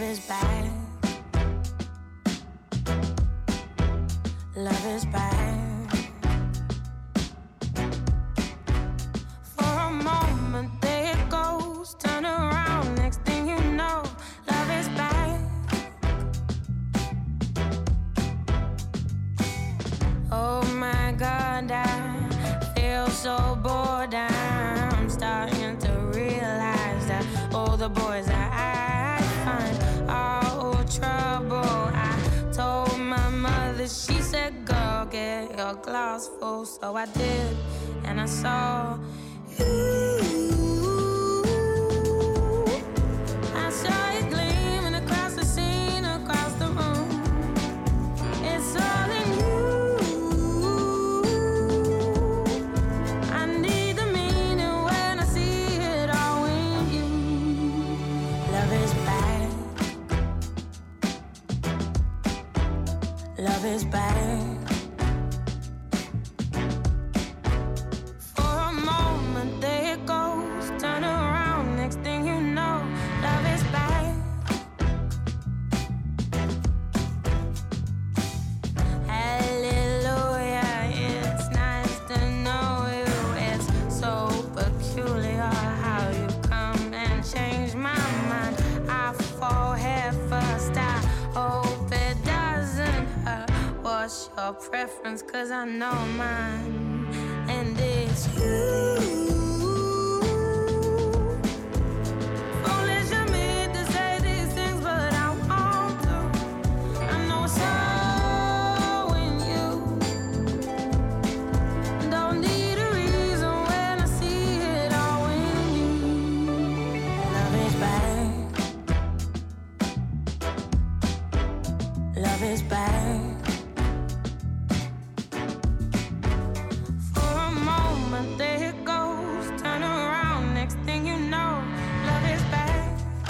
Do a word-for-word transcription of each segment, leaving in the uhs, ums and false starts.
Love is bad. Love is bad. For a moment there it goes, turn around, next thing you know, love is bad. Oh my God, I feel so bored. I'm starting to realize that all the boys that I find are all trouble. I told my mother, she said, girl, get your glass full. So I did, and I saw you. I saw it gleaming across the scene, across the room. It's all in you. I need the meaning when I see it all in you. Love is bad. Love is bad. For a moment there it goes, turn around, next thing you know, love is bad. Hallelujah, it's nice to know you. It's so peculiar how you come and change my mind. I fall head first, I hope it doesn't hurt. What's your preference? Cause I know mine, and it's you. Foolish of me to say these things, but I want to. I know it's all in you. Don't need a reason when I see it all in you. Love is bad. Love is bad. For a moment there it goes, turn around, next thing you know, love is bad.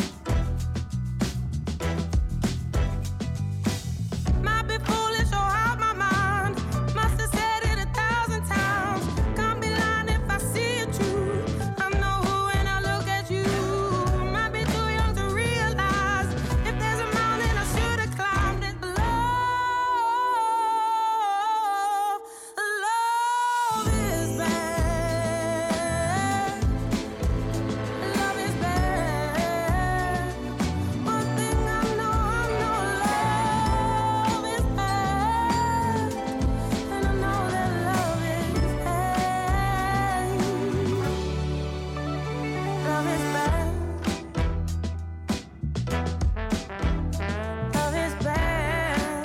Might be foolish or out my mind, must have said it a thousand times. Can't be lying if I see it true. I know who when I look at you. Might be too young to realize if there's a mountain I should have climbed it. Love, love is bad. Love is bad. One thing I know, I know love is bad. And I know that love is bad. Love is bad. Love is bad.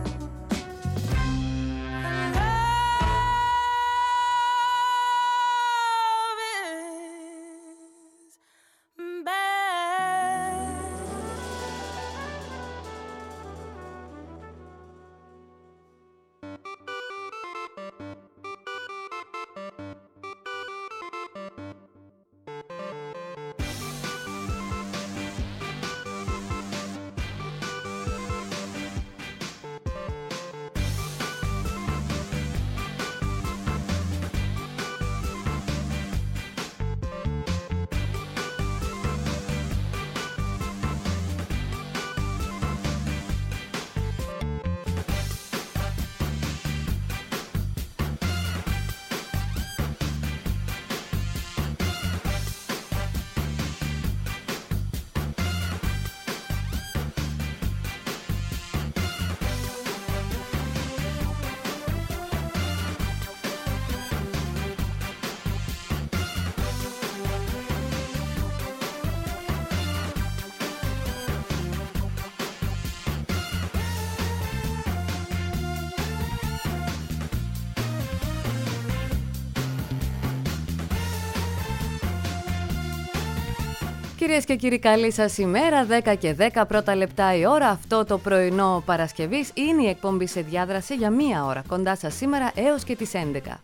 Κυρίες και κύριοι, καλή σας ημέρα. δέκα και δέκα πρώτα λεπτά η ώρα. Αυτό το πρωινό Παρασκευής είναι η εκπομπή σε διάδραση για μία ώρα. Κοντά σας σήμερα έως και τις έντεκα.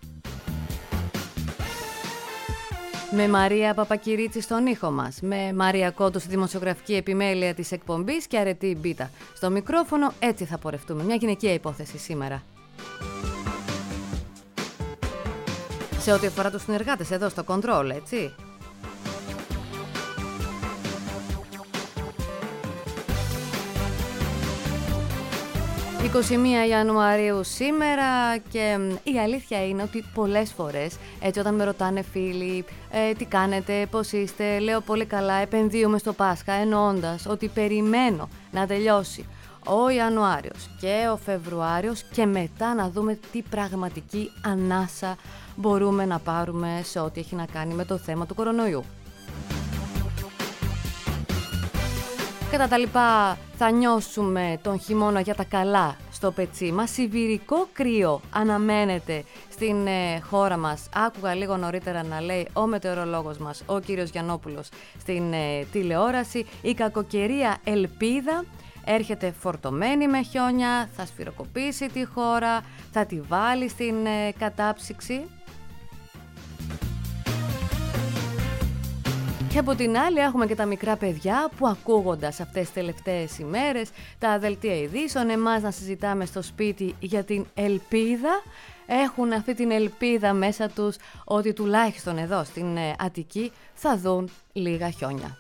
Με Μαρία Παπακυρίτσι στον ήχο μας, με Μαρία Κόντου στη δημοσιογραφική επιμέλεια της εκπομπής και Αρετή Μπίτα στο μικρόφωνο. Έτσι θα πορευτούμε. Μια γυναικεία υπόθεση σήμερα. Σε ό,τι αφορά τους συνεργάτες εδώ στο Control, έτσι. είκοσι μία Ιανουαρίου σήμερα και η αλήθεια είναι ότι πολλές φορές, έτσι όταν με ρωτάνε φίλοι ε, τι κάνετε, πώς είστε, λέω πολύ καλά, επενδύουμε στο Πάσχα, εννοώντας ότι περιμένω να τελειώσει ο Ιανουάριος και ο Φεβρουάριος και μετά να δούμε τι πραγματική ανάσα μπορούμε να πάρουμε σε ό,τι έχει να κάνει με το θέμα του κορονοϊού. Κατά τα λοιπά θα νιώσουμε τον χειμώνα για τα καλά στο πετσί μας. Σιβηρικό κρύο αναμένεται στην ε, χώρα μας. Άκουγα λίγο νωρίτερα να λέει ο μετεωρολόγος μας, ο κύριος Γιαννόπουλος, στην ε, τηλεόραση. Η κακοκαιρία ελπίδα έρχεται φορτωμένη με χιόνια, θα σφυροκοπήσει τη χώρα, θα τη βάλει στην ε, κατάψυξη. Και από την άλλη έχουμε και τα μικρά παιδιά που ακούγοντας αυτές τις τελευταίες ημέρες τα δελτία ειδήσεων, εμάς να συζητάμε στο σπίτι για την ελπίδα, έχουν αυτή την ελπίδα μέσα τους ότι τουλάχιστον εδώ στην Αττική θα δουν λίγα χιόνια.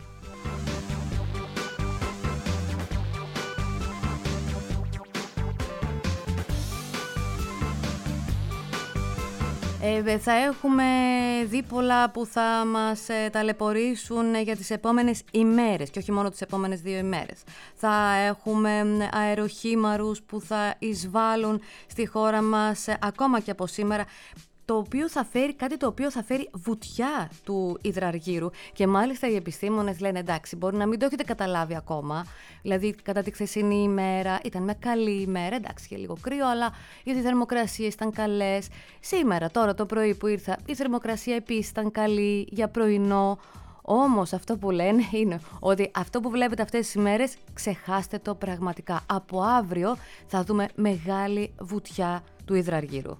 Ε, θα έχουμε δίπολα που θα μας ε, ταλαιπωρήσουν για τις επόμενες ημέρες και όχι μόνο τις επόμενες δύο ημέρες. Θα έχουμε αεροχήμαρους που θα εισβάλλουν στη χώρα μας ε, ακόμα και από σήμερα, το οποίο θα φέρει κάτι το οποίο θα φέρει βουτιά του υδραργύρου και μάλιστα οι επιστήμονες λένε εντάξει, μπορεί να μην το έχετε καταλάβει ακόμα, δηλαδή κατά τη χθεσινή ημέρα ήταν μια καλή ημέρα, εντάξει και λίγο κρύο, αλλά γιατί οι θερμοκρασίες ήταν καλές. Σήμερα τώρα το πρωί που ήρθα η θερμοκρασία επίσης ήταν καλή για πρωινό. Όμως αυτό που λένε είναι ότι αυτό που βλέπετε αυτές τις ημέρες ξεχάστε το πραγματικά. Από αύριο θα δούμε μεγάλη βουτιά του υδραργύρου.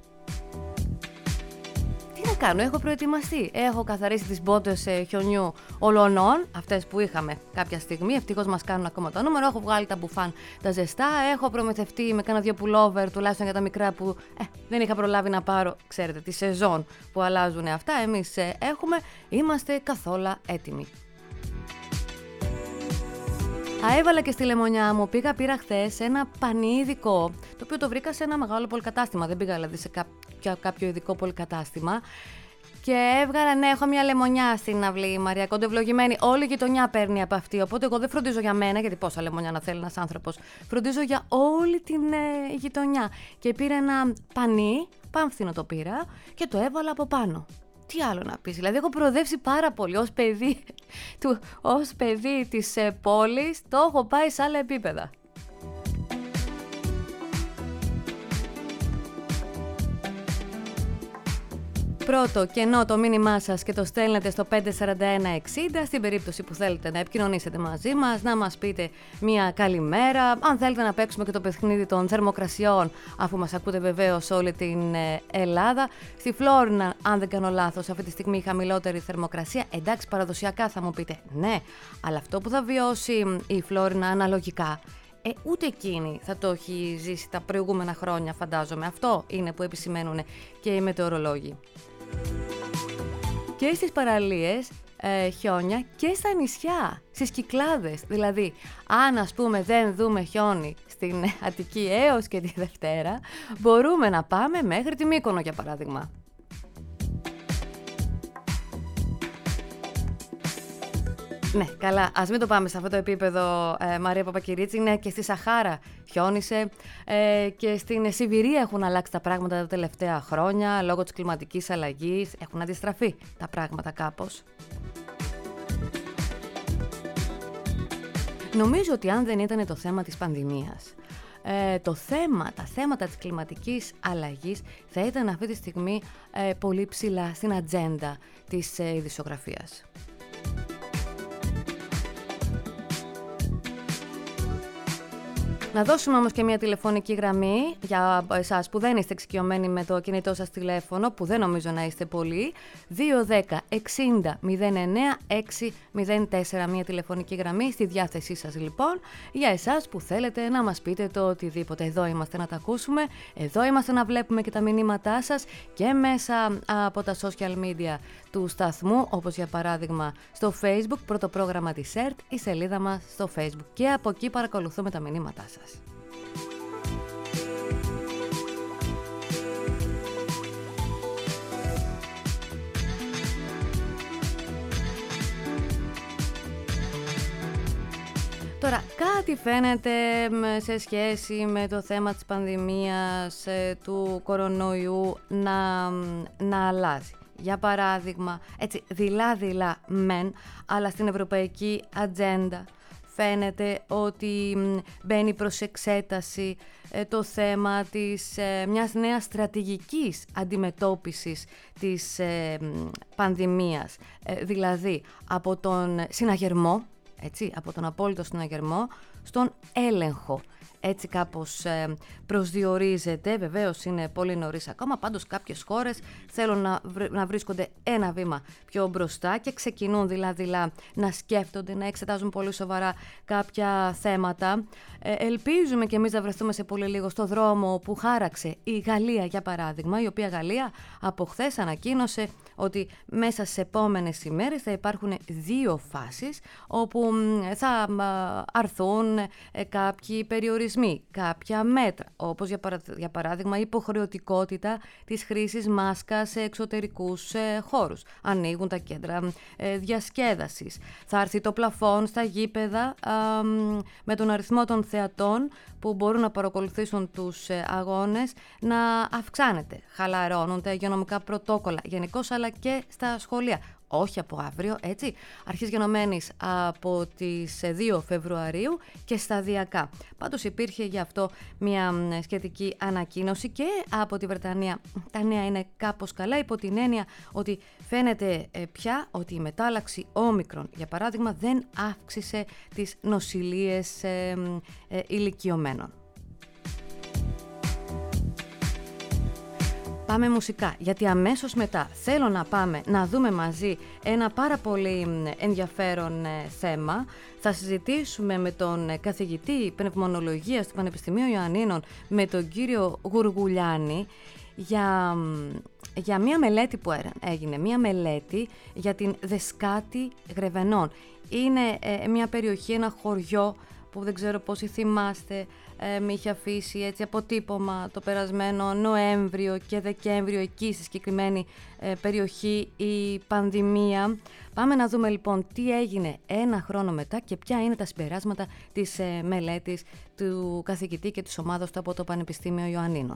Τι να κάνω, έχω προετοιμαστεί. Έχω καθαρίσει τις μπότες ε, χιονιού ολονών, αυτές που είχαμε κάποια στιγμή. Ευτυχώς μας κάνουν ακόμα το νούμερο. Έχω βγάλει τα μπουφάν τα ζεστά. Έχω προμηθευτεί με κάνα δύο πουλόβερ, τουλάχιστον για τα μικρά που ε, δεν είχα προλάβει να πάρω. Ξέρετε, τη σεζόν που αλλάζουν αυτά. Εμείς ε, έχουμε, είμαστε καθόλου έτοιμοι. Α, έβαλα και στη λεμονιά μου, πήγα, πήρα χθες ένα πανί ειδικό, το οποίο το βρήκα σε ένα μεγάλο πολυκατάστημα, δεν πήγα δηλαδή σε κάποιο, κάποιο ειδικό πολυκατάστημα. Και έβγαλα, ναι, έχω μια λεμονιά στην αυλή, Μαρία Κόντο, ευλογημένη. Όλη η γειτονιά παίρνει από αυτή. Οπότε εγώ δεν φροντίζω για μένα, γιατί πόσα λεμονιά να θέλει ένας άνθρωπος. Φροντίζω για όλη την ε, γειτονιά. Και πήρα ένα πανί, πάμφθινο το πήρα, και το έβαλα από πάνω. Τι άλλο να πεις, δηλαδή έχω προοδεύσει πάρα πολύ ως παιδί, του, ως παιδί της ε, πόλης, το έχω πάει σε άλλα επίπεδα. Πρώτο κενό το μήνυμά σας και το στέλνετε στο πέντε τέσσερα ένα εξήντα στην περίπτωση που θέλετε να επικοινωνήσετε μαζί μας, να μας πείτε μια καλημέρα, αν θέλετε να παίξουμε και το παιχνίδι των θερμοκρασιών, αφού μας ακούτε βεβαίως όλη την Ελλάδα. Στη Φλόρινα, αν δεν κάνω λάθος, αυτή τη στιγμή η χαμηλότερη θερμοκρασία, εντάξει παραδοσιακά θα μου πείτε, ναι, αλλά αυτό που θα βιώσει η Φλόρινα αναλογικά, Ε, ούτε εκείνη θα το έχει ζήσει τα προηγούμενα χρόνια, φαντάζομαι. Αυτό είναι που επισημαίνουν και οι μετεωρολόγοι. Και στις παραλίες ε, χιόνια και στα νησιά, στις Κυκλάδες. Δηλαδή, αν ας πούμε δεν δούμε χιόνι στην Αττική έως και τη Δευτέρα, μπορούμε να πάμε μέχρι τη Μύκονο για παράδειγμα. Ναι, καλά, ας μην το πάμε σε αυτό το επίπεδο, ε, Μαρία Παπακυρίτση. Ναι, και στη Σαχάρα χιόνισε ε, και στην Σιβηρία έχουν αλλάξει τα πράγματα τα τελευταία χρόνια λόγω της κλιματικής αλλαγής. Έχουν αντιστραφεί τα πράγματα κάπως. Νομίζω ότι αν δεν ήταν το θέμα της πανδημίας, ε, το θέμα, τα θέματα της κλιματικής αλλαγής θα ήταν αυτή τη στιγμή ε, πολύ ψηλά στην ατζέντα της ε, ειδησιογραφίας. Να δώσουμε όμως και μια τηλεφωνική γραμμή για εσάς που δεν είστε εξοικειωμένοι με το κινητό σας τηλέφωνο, που δεν νομίζω να είστε πολλοί. δύο ένα μηδέν εξήντα μηδέν εννέα έξι μηδέν τέσσερα, μια τηλεφωνική γραμμή στη διάθεσή σας λοιπόν, για εσάς που θέλετε να μας πείτε το οτιδήποτε. Εδώ είμαστε να τα ακούσουμε, εδώ είμαστε να βλέπουμε και τα μηνύματά σας και μέσα από τα social media του σταθμού, όπως για παράδειγμα στο Facebook, πρώτο πρόγραμμα της ΕΡΤ, η σελίδα μας στο Facebook, και από εκεί παρακολουθούμε τα μηνύματά σας. Τώρα, κάτι φαίνεται σε σχέση με το θέμα της πανδημίας, του κορονοϊού, να, να αλλάζει. Για παράδειγμα, έτσι δειλά-δειλά μεν, αλλά στην ευρωπαϊκή ατζέντα φαίνεται ότι μπαίνει προς εξέταση το θέμα της μιας νέας στρατηγικής αντιμετώπισης της πανδημίας, δηλαδή από τον συναγερμό, έτσι, από τον απόλυτο συναγερμό στον έλεγχο. Έτσι κάπως ε, προσδιορίζεται, βεβαίως είναι πολύ νωρίς ακόμα, πάντως κάποιες χώρες θέλουν να, βρ, να βρίσκονται ένα βήμα πιο μπροστά και ξεκινούν δειλά-δειλά να σκέφτονται, να εξετάζουν πολύ σοβαρά κάποια θέματα. Ε, ελπίζουμε και εμείς να βρεθούμε σε πολύ λίγο στο δρόμο που χάραξε η Γαλλία, για παράδειγμα, η οποία Γαλλία από χθες ανακοίνωσε ότι μέσα στις επόμενες ημέρες θα υπάρχουν δύο φάσεις όπου θα αρθούν κάποιοι περιορισμοί, κάποια μέτρα, όπως για, παρα... για παράδειγμα η υποχρεωτικότητα της χρήσης μάσκας σε εξωτερικούς χώρους. Ανοίγουν τα κέντρα διασκέδασης. Θα έρθει το πλαφόν στα γήπεδα α, με τον αριθμό των θεατών που μπορούν να παρακολουθήσουν τους αγώνες να αυξάνεται. Χαλαρώνουν τα υγειονομικά πρωτόκολλα γενικώς, αλλά και στα σχολεία. Όχι από αύριο, έτσι, αρχής γενομένης από τις δύο Φεβρουαρίου και σταδιακά. Πάντως υπήρχε γι' αυτό μια σχετική ανακοίνωση και από τη Βρετανία. Τα νέα είναι κάπως καλά, υπό την έννοια ότι φαίνεται πια ότι η μετάλλαξη όμικρον, για παράδειγμα, δεν αύξησε τις νοσηλίες ε, ε, ηλικιωμένων. Πάμε μουσικά, γιατί αμέσως μετά θέλω να πάμε να δούμε μαζί ένα πάρα πολύ ενδιαφέρον θέμα. Θα συζητήσουμε με τον καθηγητή πνευμονολογίας του Πανεπιστημίου Ιωαννίνων, με τον κύριο Γουργουλιάνη, για, για μια μελέτη που έγινε, μια μελέτη για την Δεσκάτη Γρεβενών. Είναι ε, μια περιοχή, ένα χωριό που δεν ξέρω πόσοι θυμάστε, ε, με είχε αφήσει έτσι αποτύπωμα το περασμένο Νοέμβριο και Δεκέμβριο εκεί στη συγκεκριμένη ε, περιοχή η πανδημία. Πάμε να δούμε λοιπόν τι έγινε ένα χρόνο μετά και ποια είναι τα συμπεράσματα της ε, μελέτης του καθηγητή και της ομάδας του από το Πανεπιστήμιο Ιωαννίνων.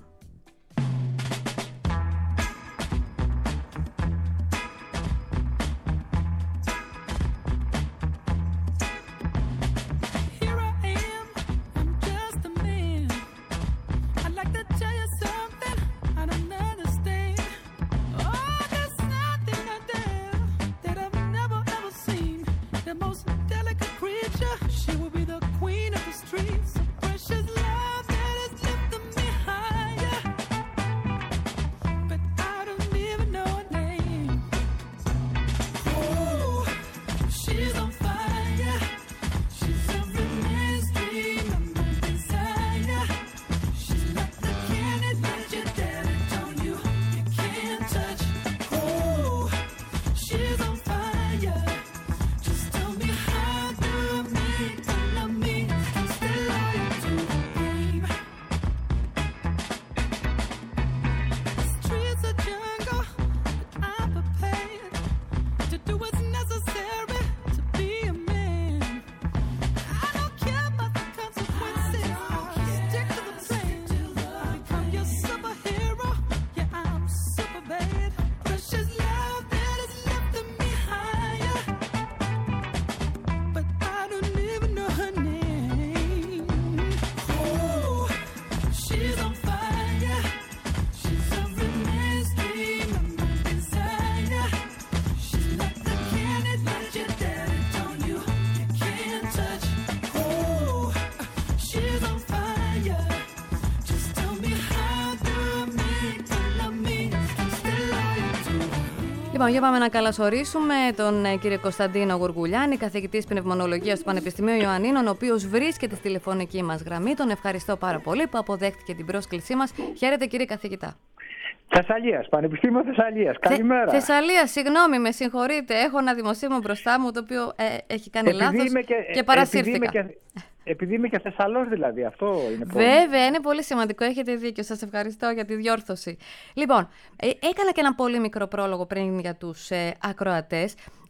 Λοιπόν, για πάμε να καλωσορίσουμε τον κύριο Κωνσταντίνο Γουργουλιάνη, καθηγητής πνευμονολογίας του Πανεπιστημίου Ιωαννίνων, ο οποίος βρίσκεται στη τηλεφωνική μας γραμμή. Τον ευχαριστώ πάρα πολύ που αποδέχτηκε την πρόσκλησή μας. Χαίρετε, κύριε καθηγητά. Θεσσαλίας, Πανεπιστήμιο Θεσσαλίας. Καλημέρα. Θε, Θεσσαλία, συγγνώμη, με συγχωρείτε. Έχω ένα δημοσίευμα μπροστά μου το οποίο ε, έχει κάνει επειδή λάθος και, και παρασύρθηκα. Επειδή, επειδή είμαι και Θεσσαλός δηλαδή, αυτό είναι πρόβλημα. Βέβαια, είναι πολύ σημαντικό, έχετε δίκιο. Σας ευχαριστώ για τη διόρθωση. Λοιπόν, ε, έκανα και ένα πολύ μικρό πρόλογο πριν για τους ε, ακροατές.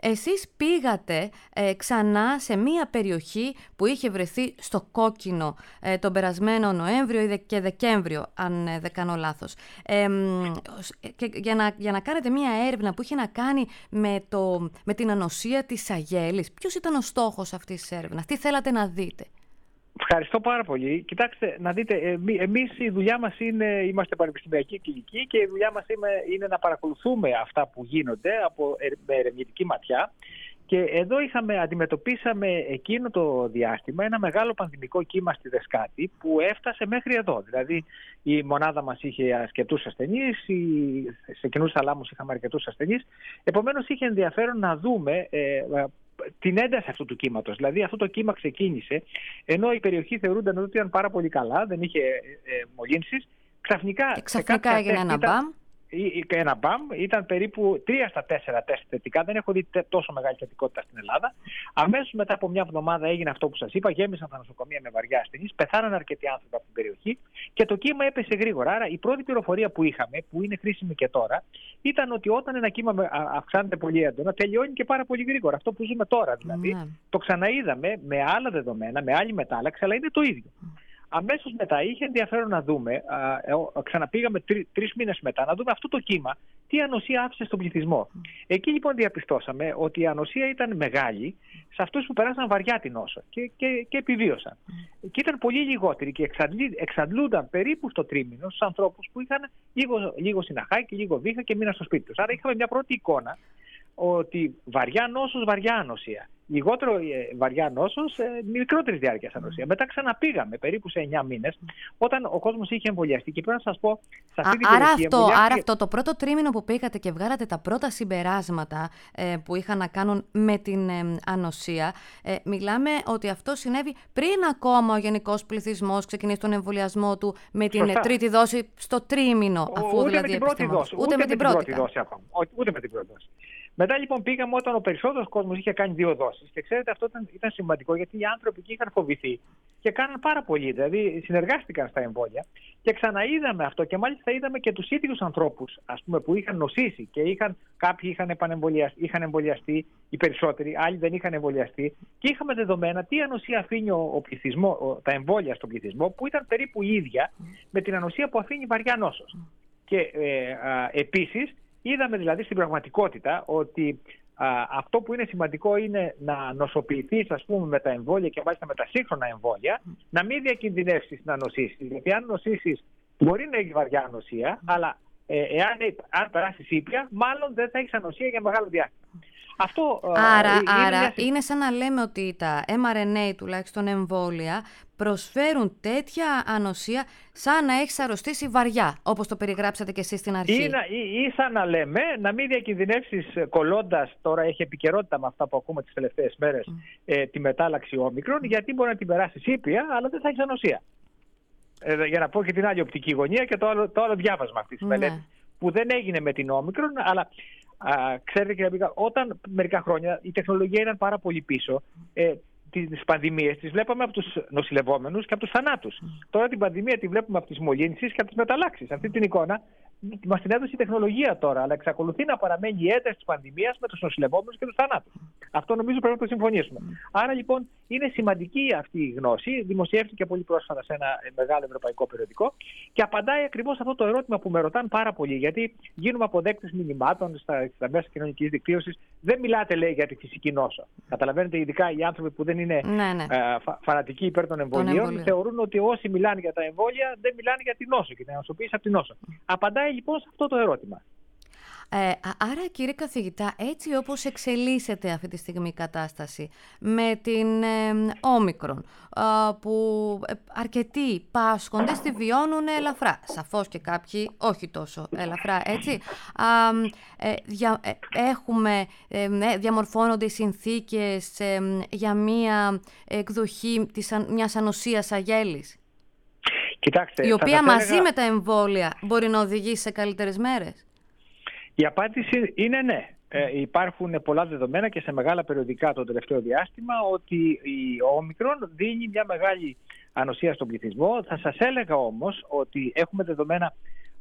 εσείς πήγατε ε, ξανά σε μία περιοχή που είχε βρεθεί στο κόκκινο ε, τον περασμένο Νοέμβριο και Δεκέμβριο, αν ε, δεν κάνω λάθος. Ε, και, για, να, για να κάνετε μία έρευνα που είχε να κάνει με, το, με την ανοσία της αγέλης. Ποιος ήταν ο στόχος αυτής της έρευνας, τι θέλατε να δείτε? Ευχαριστώ πάρα πολύ. Κοιτάξτε, να δείτε, εμείς η δουλειά μας είναι, είμαστε πανεπιστημιακοί κλινικοί και η δουλειά μας είναι, είναι να παρακολουθούμε αυτά που γίνονται από, με ερευνητική ματιά. Και εδώ είχαμε, αντιμετωπίσαμε εκείνο το διάστημα ένα μεγάλο πανδημικό κύμα στη Δεσκάτη που έφτασε μέχρι εδώ. Δηλαδή η μονάδα μας είχε αρκετούς ασθενείς, οι, σε κοινούς θαλάμους είχαμε αρκετούς ασθενείς. Επομένως είχε ενδιαφέρον να δούμε ε, την ένταση αυτού του κύματος. Δηλαδή αυτό το κύμα ξεκίνησε, ενώ η περιοχή θεωρούνταν ότι ήταν πάρα πολύ καλά, δεν είχε ε, μολύνσεις. Ξαφνικά, και ξαφνικά έγινε ένα μπαμ. Ένα μπαμ, ήταν περίπου τρία στα τέσσερα τεστ θετικά. Δεν έχω δει τόσο μεγάλη θετικότητα στην Ελλάδα. Αμέσως μετά από μια εβδομάδα έγινε αυτό που σας είπα. Γέμισαν τα νοσοκομεία με βαριά ασθενείς. Πεθάναν αρκετοί άνθρωποι από την περιοχή και το κύμα έπεσε γρήγορα. Άρα η πρώτη πληροφορία που είχαμε, που είναι χρήσιμη και τώρα, ήταν ότι όταν ένα κύμα αυξάνεται πολύ έντονα, τελειώνει και πάρα πολύ γρήγορα. Αυτό που ζούμε τώρα δηλαδή. Mm. Το ξαναείδαμε με άλλα δεδομένα, με άλλη μετάλλαξη, αλλά είναι το ίδιο. Mm. Αμέσως μετά είχε ενδιαφέρον να δούμε, α, ε, ξαναπήγαμε τρι, τρεις μήνες μετά, να δούμε αυτό το κύμα, τι ανοσία άφησε στον πληθυσμό. Mm. Εκεί λοιπόν διαπιστώσαμε ότι η ανοσία ήταν μεγάλη σε αυτούς που περάσαν βαριά την νόσο και, και, και επιβίωσαν. Mm. Και ήταν πολύ λιγότεροι και εξαντλούνταν περίπου στο τρίμηνο στους ανθρώπους που είχαν λίγο, λίγο συναχάκι, λίγο βήχα και μείναν στο σπίτι τους. Άρα είχαμε μια πρώτη εικόνα ότι βαριά νόσος, βαριά ανοσία. Λιγότερο ε, βαριά νόσος, ε, μικρότερης διάρκειας ανοσία. Μετά ξαναπήγαμε περίπου σε εννιά μήνες, όταν ο κόσμος είχε εμβολιαστεί. Και πρέπει να σας πω, σε αυτή την άρα, περιοχή, αυτό, εμβολιάστηκε... άρα αυτό το πρώτο τρίμηνο που πήγατε και βγάλατε τα πρώτα συμπεράσματα ε, που είχαν να κάνουν με την ε, ανοσία, ε, μιλάμε ότι αυτό συνέβη πριν ακόμα ο γενικός πληθυσμός ξεκινήσει τον εμβολιασμό του με την Σωστά. τρίτη δόση στο τρίμηνο, αφού ούτε δηλαδή με την πρώτη δόση. Ούτε, ούτε με την πρώτη, πρώτη δόση ακόμα. Ούτε με την πρώτη δόση. Μετά λοιπόν πήγαμε όταν ο περισσότερος κόσμος είχε κάνει δύο δόσεις. Και ξέρετε, αυτό ήταν, ήταν σημαντικό γιατί οι άνθρωποι εκεί είχαν φοβηθεί και κάναν πάρα πολύ. Δηλαδή συνεργάστηκαν στα εμβόλια και ξαναείδαμε αυτό. Και μάλιστα είδαμε και τους ίδιους ανθρώπους, ας πούμε, που είχαν νοσήσει και είχαν, κάποιοι είχαν, επανεμβολιαστεί, είχαν εμβολιαστεί, οι περισσότεροι, άλλοι δεν είχαν εμβολιαστεί. Και είχαμε δεδομένα τι ανοσία αφήνει ο, ο πληθυσμό, ο, τα εμβόλια στον πληθυσμό, που ήταν περίπου η ίδια με την ανοσία που αφήνει βαριά νόσος. Και ε, α, επίσης, είδαμε δηλαδή στην πραγματικότητα ότι α, αυτό που είναι σημαντικό είναι να νοσοποιηθείς, ας πούμε, με τα εμβόλια και μάλιστα με τα σύγχρονα εμβόλια, να μην διακινδυνεύσεις να νοσήσεις. Γιατί αν νοσήσεις μπορεί να έχει βαριά ανοσία, αλλά ε, εάν αν περάσεις ήπια, μάλλον δεν θα έχεις ανοσία για μεγάλο διάστημα. Αυτό, άρα είναι, άρα μια... είναι σαν να λέμε ότι τα εμ αρ εν έι, τουλάχιστον εμβόλια, προσφέρουν τέτοια ανοσία σαν να έχεις αρρωστήσει βαριά, όπως το περιγράψατε και εσείς στην αρχή. Ή, ή, ή σαν να λέμε να μην διακινδυνεύσεις κολλώντας, τώρα έχει επικαιρότητα με αυτά που ακούμε τις τελευταίες μέρες, mm. ε, τη μετάλλαξη όμικρον, γιατί μπορεί να την περάσεις ήπια, αλλά δεν θα έχεις ανοσία. Ε, για να πω και την άλλη οπτική γωνία και το άλλο, το άλλο διάβασμα αυτής της mm. μελέτης, που δεν έγινε με την όμικρον, αλλά... Α, ξέρετε κύριε Μπίκα, όταν μερικά χρόνια η τεχνολογία ήταν πάρα πολύ πίσω, ε, τις πανδημίες τις βλέπαμε από τους νοσηλευόμενους και από τους θανάτους. Mm. Τώρα την πανδημία τη βλέπουμε από τις μολύνσεις και από τις μεταλλάξεις. Αυτή την εικόνα μας την έδωσε η τεχνολογία τώρα, αλλά εξακολουθεί να παραμένει η ένταση της πανδημίας με τους νοσηλευόμενους και τους θανάτους. Mm. Αυτό νομίζω πρέπει να το συμφωνήσουμε. Mm. Άρα λοιπόν είναι σημαντική αυτή η γνώση. Δημοσιεύτηκε πολύ πρόσφατα σε ένα μεγάλο ευρωπαϊκό περιοδικό και απαντάει ακριβώς αυτό το ερώτημα που με ρωτάνε πάρα πολύ. Γιατί γίνουμε αποδέκτες μηνυμάτων στα, στα μέσα κοινωνικής δικτύωσης. Δεν μιλάτε, λέει, για τη φυσική νόσο. Καταλαβαίνετε, ειδικά οι άνθρωποι που δεν είναι ναι, ναι. Ε, φα, φανατικοί υπέρ των εμβολίων, θεωρούν ότι όσοι μιλάνε για τα εμβόλια δεν μιλάνε για την νόσο και την νοσοποίηση από την νόσο. Mm. Απαντάει λοιπόν σε αυτό το ερώτημα. Ε, άρα κύριε καθηγητά, έτσι όπως εξελίσσεται αυτή τη στιγμή η κατάσταση με την ε, όμικρον, ε, που αρκετοί πάσχοντες τη βιώνουν ελαφρά, σαφώς και κάποιοι όχι τόσο ελαφρά, έτσι, ε, ε, δια, ε, έχουμε, ε, διαμορφώνονται οι συνθήκες ε, για μία εκδοχή της, μιας ανοσίας αγέλης, Κοιτάξτε, η οποία μαζί έλεγα... με τα εμβόλια μπορεί να οδηγήσει σε καλύτερες μέρες. Η απάντηση είναι ναι. Ε, υπάρχουν πολλά δεδομένα και σε μεγάλα περιοδικά το τελευταίο διάστημα ότι η όμικρον δίνει μια μεγάλη ανοσία στον πληθυσμό. Θα σας έλεγα όμως ότι έχουμε δεδομένα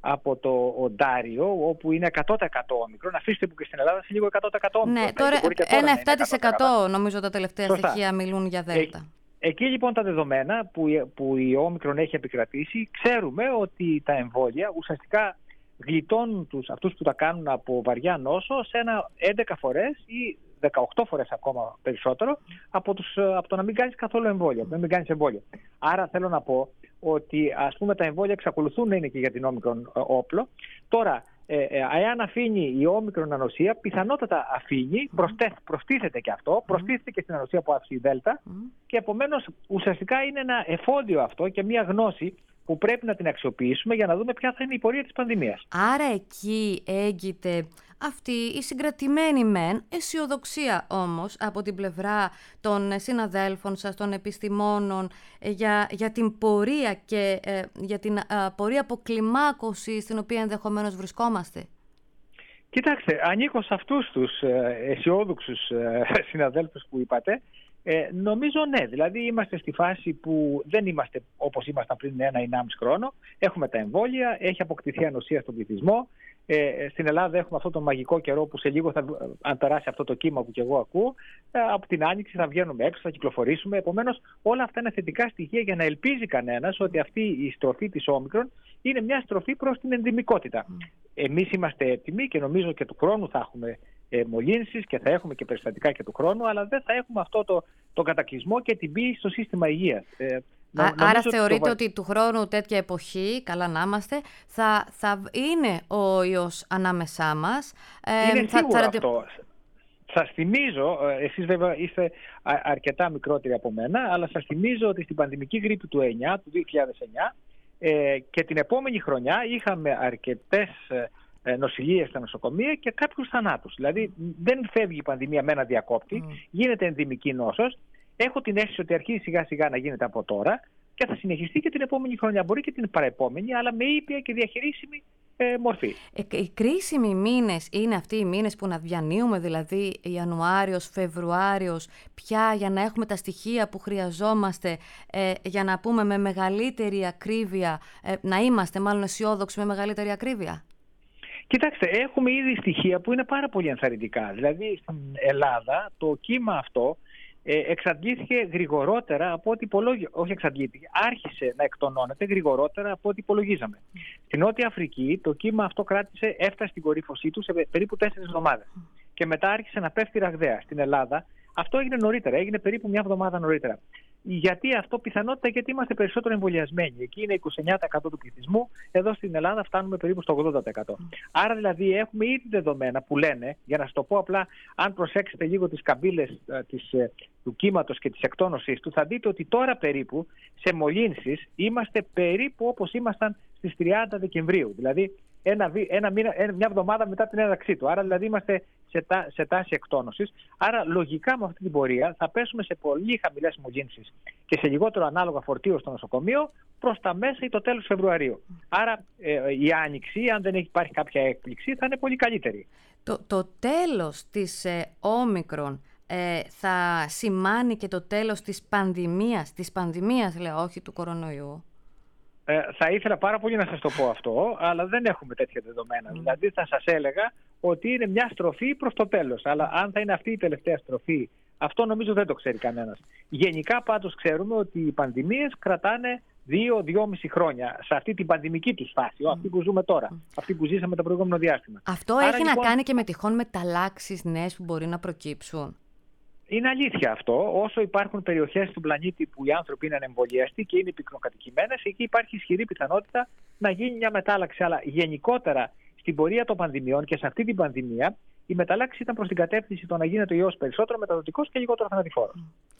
από το Οντάριο, όπου είναι εκατό τοις εκατό όμικρον. Αφήστε που και στην Ελλάδα σε λίγο εκατό τοις εκατό όμικρον. Ναι, τώρα, τώρα ένα επτά τοις εκατό νομίζω τα τελευταία Σωστά. στοιχεία μιλούν για Δέλτα. Ε, εκεί λοιπόν τα δεδομένα που, που η όμικρον έχει επικρατήσει, ξέρουμε ότι τα εμβόλια ουσιαστικά γλιτώνουν τους, αυτούς που τα κάνουν από βαριά νόσο σε ένα έντεκα φορές ή δεκαοκτώ φορές ακόμα περισσότερο από, τους, από το να μην κάνεις καθόλου εμβόλιο, από το να μην κάνεις εμβόλιο. Άρα θέλω να πω ότι ας πούμε τα εμβόλια εξακολουθούν να είναι και για την όμικρον όπλο. Τώρα, ε, ε, εάν αφήνει η όμικρον ανοσία, πιθανότατα αφήνει, προστέ, προστίθεται και αυτό, προστίθεται και στην ανοσία που άφησε η Δέλτα και επομένως ουσιαστικά είναι ένα εφόδιο αυτό και μια γνώση που πρέπει να την αξιοποιήσουμε για να δούμε ποια θα είναι η πορεία της πανδημίας. Άρα εκεί έγκυται αυτή η συγκρατημένη μεν αισιοδοξία όμως από την πλευρά των συναδέλφων σας, των επιστημόνων για, για την πορεία και ε, για την α, πορεία αποκλιμάκωση στην οποία ενδεχομένως βρισκόμαστε. Κοιτάξτε, ανήκω σε αυτούς τους ε, αισιόδοξους ε, συναδέλφους που είπατε. Ε, νομίζω ναι, δηλαδή είμαστε στη φάση που δεν είμαστε όπως ήμασταν πριν ένα ή ενάμιση χρόνο. Έχουμε τα εμβόλια, έχει αποκτηθεί ανοσία στον πληθυσμό. Ε, στην Ελλάδα έχουμε αυτό το μαγικό καιρό που σε λίγο θα, αν περάσει αυτό το κύμα που και εγώ ακούω, ε, από την Άνοιξη θα βγαίνουμε έξω, θα κυκλοφορήσουμε. Επομένως όλα αυτά είναι θετικά στοιχεία για να ελπίζει κανένας ότι αυτή η στροφή της όμικρον είναι μια στροφή προς την ενδημικότητα. Mm. Εμείς είμαστε έτοιμοι και νομίζω και του χρόνου θα έχουμε ε, μολύνσεις και θα έχουμε και περιστατικά και του χρόνου, αλλά δεν θα έχουμε αυτό το, το κατακλυσμό και την πίεση στο σύστημα υγείας. Ε, Νο, Άρα θεωρείτε ότι, το... ότι του χρόνου τέτοια εποχή, καλά να είμαστε, θα, θα είναι ο ιός ανάμεσά μας. Ε, είναι θα, σίγουρο θα... αυτό. Σας θυμίζω, εσείς βέβαια είστε αρκετά μικρότεροι από μένα, αλλά σας θυμίζω ότι στην πανδημική γρίπη του εννιά, του δύο χιλιάδες εννιά ε, και την επόμενη χρονιά είχαμε αρκετές ε, νοσηλείες στα νοσοκομεία και κάποιους θανάτους. Δηλαδή δεν φεύγει η πανδημία με ένα διακόπτη, mm. γίνεται ενδημική νόσος. Έχω την αίσθηση ότι αρχίζει σιγά σιγά να γίνεται από τώρα και θα συνεχιστεί και την επόμενη χρονιά. Μπορεί και την παραεπόμενη, αλλά με ήπια και διαχειρίσιμη ε, μορφή. Ε, οι κρίσιμοι μήνες είναι αυτοί οι μήνες που να διανύουμε, δηλαδή Ιανουάριος, Φεβρουάριος, πια για να έχουμε τα στοιχεία που χρειαζόμαστε ε, για να πούμε με μεγαλύτερη ακρίβεια, ε, να είμαστε μάλλον αισιόδοξοι με μεγαλύτερη ακρίβεια. Κοιτάξτε, έχουμε ήδη στοιχεία που είναι πάρα πολύ ενθαρρυντικά. Δηλαδή στην Ελλάδα το κύμα αυτό Ε, εξαντλήθηκε γρηγορότερα από ό,τι υπολόγιζαμε. Όχι εξαντλήθηκε, άρχισε να εκτονώνεται γρηγορότερα από ό,τι υπολογίζαμε. Mm. Στην Νότια Αφρική το κύμα αυτό κράτησε, έφτασε στην κορύφωσή του σε περίπου τέσσερις εβδομάδες. Mm. Και μετά άρχισε να πέφτει ραγδαία. Στην Ελλάδα αυτό έγινε νωρίτερα, έγινε περίπου μια εβδομάδα νωρίτερα. Γιατί αυτό? Πιθανότητα γιατί είμαστε περισσότερο εμβολιασμένοι. Εκεί είναι είκοσι εννιά τοις εκατό του πληθυσμού, εδώ στην Ελλάδα φτάνουμε περίπου στο ογδόντα τοις εκατό. Mm. Άρα δηλαδή έχουμε ήδη δεδομένα που λένε, για να σου το πω απλά, αν προσέξετε λίγο τις καμπύλες ε, της, ε, του κύματος και της εκτόνωσης του, θα δείτε ότι τώρα περίπου σε μολύνσεις είμαστε περίπου όπως ήμασταν στις τριάντα Δεκεμβρίου. Δηλαδή ένα, ένα μήνα, μια εβδομάδα μετά την έναρξή του. Άρα δηλαδή είμαστε σε, τα, σε τάση εκτόνωσης. Άρα λογικά με αυτή την πορεία θα πέσουμε σε πολύ χαμηλές μολύνσεις και σε λιγότερο ανάλογα φορτίο στο νοσοκομείο προς τα μέσα ή το τέλος Φεβρουαρίου. Άρα ε, η άνοιξη, αν δεν υπάρχει κάποια έκπληξη, θα είναι πολύ καλύτερη. Το, το τέλος της ε, όμικρον ε, θα σημάνει και το τέλος της πανδημίας, της πανδημίας λέω, όχι του κορονοϊού. Ε, θα ήθελα πάρα πολύ να σας το πω αυτό, αλλά δεν έχουμε τέτοια δεδομένα. Mm. Δηλαδή θα σας έλεγα ότι είναι μια στροφή προς το τέλος. Αλλά αν θα είναι αυτή η τελευταία στροφή, αυτό νομίζω δεν το ξέρει κανένας. Γενικά πάντως ξέρουμε ότι οι πανδημίες κρατάνε δύο με δυόμιση χρόνια σε αυτή την πανδημική τους φάση, mm. αυτή που ζούμε τώρα, mm. αυτή που ζήσαμε το προηγούμενο διάστημα. Αυτό Άρα, έχει λοιπόν να κάνει και με τυχόν μεταλλάξεις νέες που μπορεί να προκύψουν. Είναι αλήθεια αυτό. Όσο υπάρχουν περιοχές του πλανήτη που οι άνθρωποι είναι ανεμβολιαστοί και είναι πυκνοκατοικημένες, εκεί υπάρχει ισχυρή πιθανότητα να γίνει μια μετάλλαξη. Αλλά γενικότερα στην πορεία των πανδημιών και σε αυτή την πανδημία, η μεταλλάξη ήταν προς την κατεύθυνση το να γίνεται ο ιός περισσότερο μεταδοτικός και λιγότερο θανατηφόρος.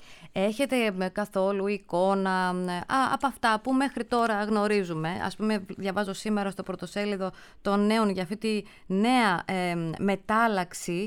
Έχετε καθόλου εικόνα α, από αυτά που μέχρι τώρα γνωρίζουμε? Ας πούμε, διαβάζω σήμερα στο πρωτοσέλιδο των νέων για αυτή τη νέα ε, μετάλλαξη,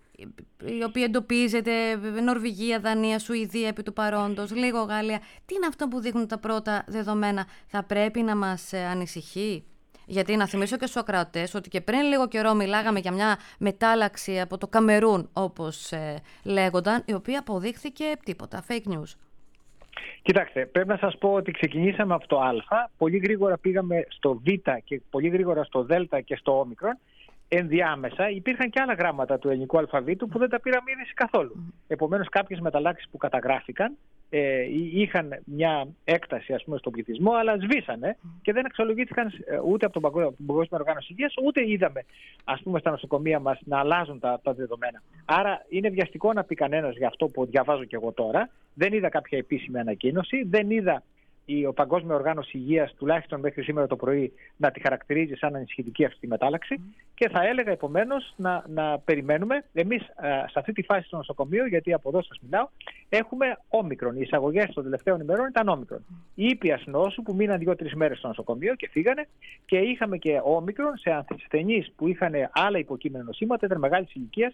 η οποία εντοπίζεται Νορβηγία, Δανία, Σουηδία επί του παρόντος, λίγο Γαλλία. Τι είναι αυτό που δείχνουν τα πρώτα δεδομένα? Θα πρέπει να μας ανησυχεί? Γιατί να θυμίσω και στους ακροατές ότι και πριν λίγο καιρό μιλάγαμε για μια μετάλλαξη από το Καμερούν, όπως ε, λέγονταν, η οποία αποδείχθηκε τίποτα, fake news. Κοιτάξτε, πρέπει να σας πω ότι ξεκινήσαμε από το Α, πολύ γρήγορα πήγαμε στο Β και πολύ γρήγορα στο Δ και στο Όμικρον. Ενδιάμεσα υπήρχαν και άλλα γράμματα του ελληνικού αλφαβήτου που δεν τα πήραμε είδηση καθόλου. Mm. Επομένως, κάποιες μεταλλάξεις που καταγράφηκαν ε, είχαν μια έκταση, ας πούμε, στον πληθυσμό, αλλά σβήσανε mm. και δεν αξιολογήθηκαν ούτε από τον Παγκόσμιο Οργάνωση Υγείας, ούτε είδαμε, ας πούμε, στα νοσοκομεία μας να αλλάζουν τα, τα δεδομένα. Άρα είναι βιαστικό να πει κανένας για αυτό που διαβάζω και εγώ τώρα. Δεν είδα κάποια επίσημη ανακοίνωση, δεν είδα η Παγκόσμια Οργάνωση Υγείας, τουλάχιστον μέχρι σήμερα το πρωί, να τη χαρακτηρίζει σαν ανησυχητική αυτή τη μετάλλαξη. Mm. Και θα έλεγα επομένως να, να περιμένουμε. Εμείς σε αυτή τη φάση στο νοσοκομείο, γιατί από εδώ σας μιλάω, έχουμε όμικρον. Οι εισαγωγές των τελευταίων ημερών ήταν όμικρον. Mm. Η ήπιας νόσου που μείναν δύο-τρεις μέρες στο νοσοκομείο και φύγανε, και είχαμε και όμικρον σε ασθενείς που είχαν άλλα υποκείμενα νοσήματα, ήταν μεγάλης ηλικίας,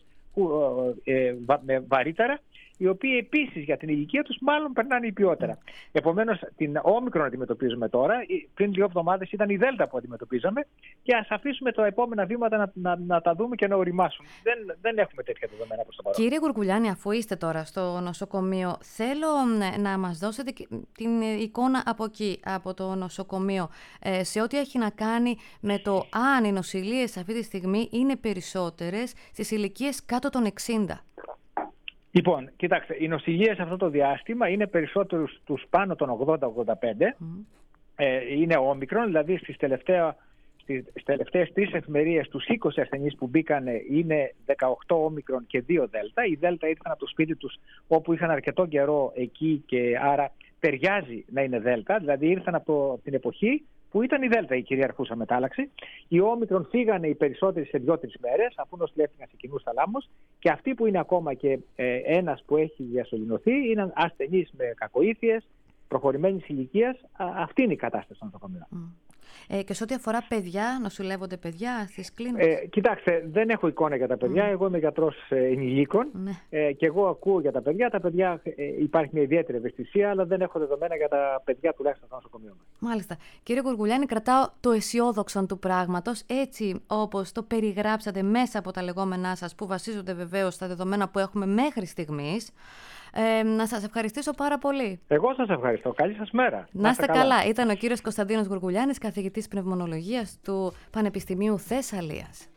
ε, με βαρύτερα, οι οποίοι επίσης για την ηλικία τους μάλλον περνάνε υπιότερα. Mm. Επομένως, την όμικρον αντιμετωπίζουμε τώρα. Πριν δύο εβδομάδες ήταν η Δέλτα που αντιμετωπίζαμε, και ας αφήσουμε τα επόμενα βήματα να, να, να τα δούμε και να οριμάσουν. Δεν, δεν έχουμε τέτοια δεδομένα προς το παρόν. Κύριε Γουργουλιάνη, αφού είστε τώρα στο νοσοκομείο, θέλω να μας δώσετε την εικόνα από εκεί, από το νοσοκομείο, σε ό,τι έχει να κάνει με το αν οι νοσηλίες αυτή τη στιγμή είναι περισσότερες στις ηλικίες κάτω των εξήντα. Λοιπόν, κοιτάξτε, οι νοσηλίες αυτό το διάστημα είναι περισσότερους στους πάνω των ογδόντα ογδόντα πέντε. Mm. Ε, είναι όμικρον, δηλαδή στις τελευταίες, στις τελευταίες τρεις εφημερίες τους είκοσι ασθενείς που μπήκαν είναι δεκαοκτώ όμικρον και δύο δέλτα. Οι δέλτα ήρθαν από το σπίτι τους όπου είχαν αρκετό καιρό εκεί και άρα ταιριάζει να είναι δέλτα. Δηλαδή ήρθαν από την εποχή που ήταν η Δέλτα η κυριαρχούσα μετάλλαξη. Οι όμικρον φύγανε οι περισσότεροι σε δύο-τρεις μέρες, αφού νοσηλεύτηκαν σε κοινούς θαλάμους, και αυτοί που είναι ακόμα και ε, ένας που έχει διασωληνωθεί είναι ασθενείς με κακοήθειες, προχωρημένης ηλικίας. Αυτή είναι η κατάσταση στο νοσοκομείο. Mm. Ε, και σε ό,τι αφορά παιδιά, νοσηλεύονται παιδιά στις κλίνικες? Ε, κοιτάξτε, δεν έχω εικόνα για τα παιδιά. Mm. Εγώ είμαι γιατρός ε, ενηλίκων mm. ε, και εγώ ακούω για τα παιδιά. Τα παιδιά ε, υπάρχει μια ιδιαίτερη ευαισθησία, αλλά δεν έχω δεδομένα για τα παιδιά τουλάχιστον στο νοσοκομείο μας. Μάλιστα. Κύριε Γουργουλιάνη, κρατάω το αισιόδοξο του πράγματος, έτσι όπως το περιγράψατε μέσα από τα λεγόμενά σας, που βασίζονται βεβαίως στα δεδομένα που έχουμε μέχρι στιγμής. Ε, να σας ευχαριστήσω πάρα πολύ. Εγώ σας ευχαριστώ. Καλή σας μέρα. Να είστε καλά. καλά. Ήταν ο κύριος Κωνσταντίνος Γουργουλιάνης, καθηγητής πνευμονολογίας του Πανεπιστημίου Θεσσαλίας.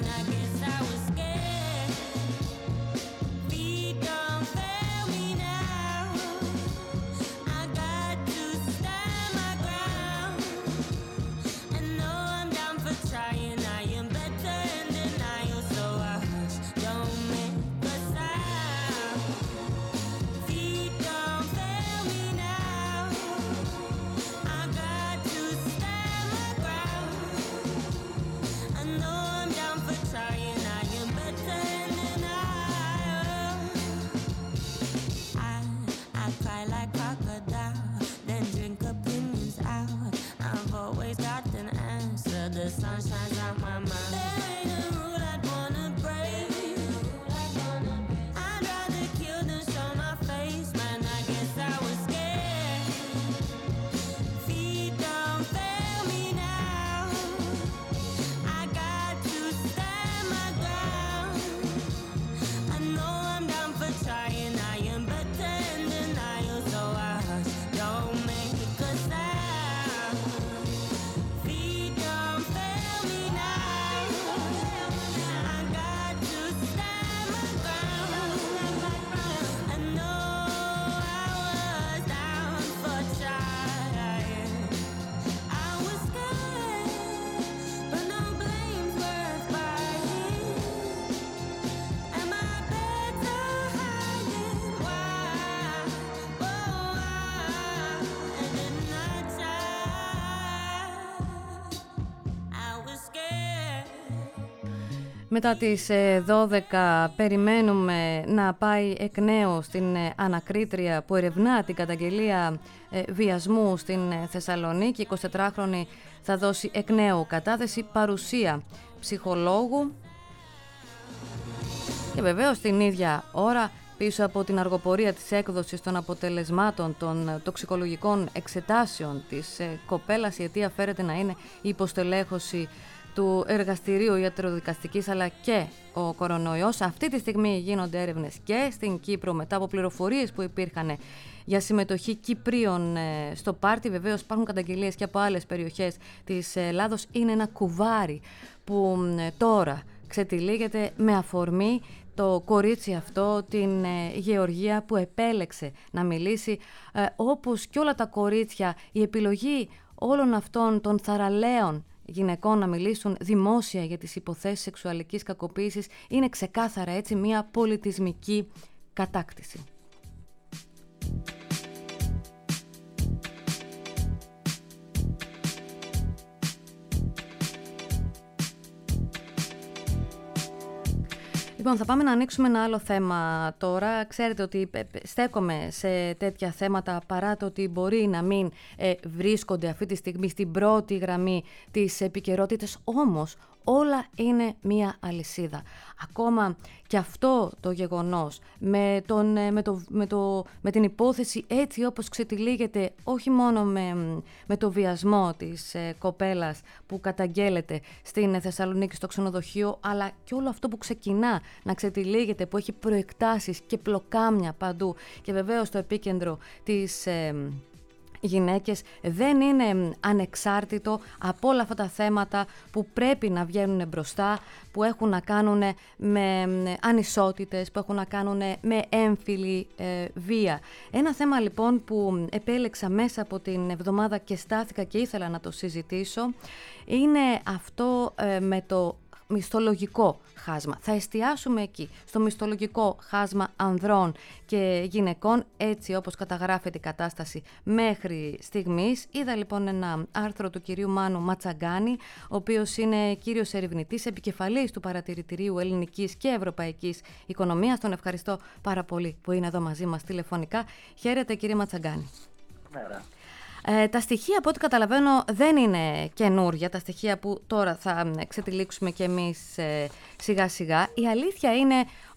Now Μετά τις δώδεκα περιμένουμε να πάει εκ νέου στην ανακρίτρια που ερευνά την καταγγελία βιασμού στην Θεσσαλονίκη. Η εικοσιτετράχρονη θα δώσει εκ νέου κατάθεση, παρουσία ψυχολόγου. Και βεβαίως την ίδια ώρα, πίσω από την αργοπορία της έκδοσης των αποτελεσμάτων των τοξικολογικών εξετάσεων της κοπέλας, η αιτία φέρεται να είναι η υποστελέχωση του εργαστηρίου ιατροδικαστικής αλλά και ο κορονοϊός. Αυτή τη στιγμή γίνονται έρευνες και στην Κύπρο μετά από πληροφορίες που υπήρχαν για συμμετοχή Κυπρίων στο πάρτι. Βεβαίως υπάρχουν καταγγελίες και από άλλες περιοχές της Ελλάδος. Είναι ένα κουβάρι που τώρα ξετυλίγεται με αφορμή το κορίτσι αυτό, την ε, Γεωργία, που επέλεξε να μιλήσει, ε, όπως και όλα τα κορίτσια. Η επιλογή όλων αυτών των θαραλέων γυναικών να μιλήσουν δημόσια για τις υποθέσεις σεξουαλικής κακοποίησης είναι ξεκάθαρα έτσι μια πολιτισμική κατάκτηση. Λοιπόν, θα πάμε να ανοίξουμε ένα άλλο θέμα τώρα. Ξέρετε ότι στέκομαι σε τέτοια θέματα παρά το ότι μπορεί να μην ε, βρίσκονται αυτή τη στιγμή στην πρώτη γραμμή της επικαιρότητας, όμως όλα είναι μία αλυσίδα. Ακόμα και αυτό το γεγονός με, τον, με, το, με, το, με την υπόθεση έτσι όπως ξετυλίγεται, όχι μόνο με, με το βιασμό της ε, κοπέλας που καταγγέλλεται στην Θεσσαλονίκη στο ξενοδοχείο, αλλά και όλο αυτό που ξεκινά να ξετυλίγεται, που έχει προεκτάσεις και πλοκάμια παντού και βεβαίως το επίκεντρο της... Ε, οι γυναίκες δεν είναι ανεξάρτητο από όλα αυτά τα θέματα που πρέπει να βγαίνουν μπροστά, που έχουν να κάνουν με ανισότητες, που έχουν να κάνουν με έμφυλη ε, βία. Ένα θέμα λοιπόν που επέλεξα μέσα από την εβδομάδα και στάθηκα και ήθελα να το συζητήσω είναι αυτό ε, με το μισθολογικό χάσμα. Θα εστιάσουμε εκεί, στο μισθολογικό χάσμα ανδρών και γυναικών, έτσι όπως καταγράφεται η κατάσταση μέχρι στιγμής. Είδα λοιπόν ένα άρθρο του κυρίου Μάνου Ματσαγκάνη, ο οποίος είναι κύριος ερευνητής, επικεφαλής του Παρατηρητηρίου Ελληνικής και Ευρωπαϊκής Οικονομίας. Τον ευχαριστώ πάρα πολύ που είναι εδώ μαζί μας τηλεφωνικά. Χαίρετε κύριε Ματσαγκάνη. Μέρα. Ε, τα στοιχεία από ό,τι καταλαβαίνω δεν είναι καινούρια, τα στοιχεία που τώρα θα ξετυλίξουμε κι εμείς ε, σιγά σιγά. Η αλήθεια είναι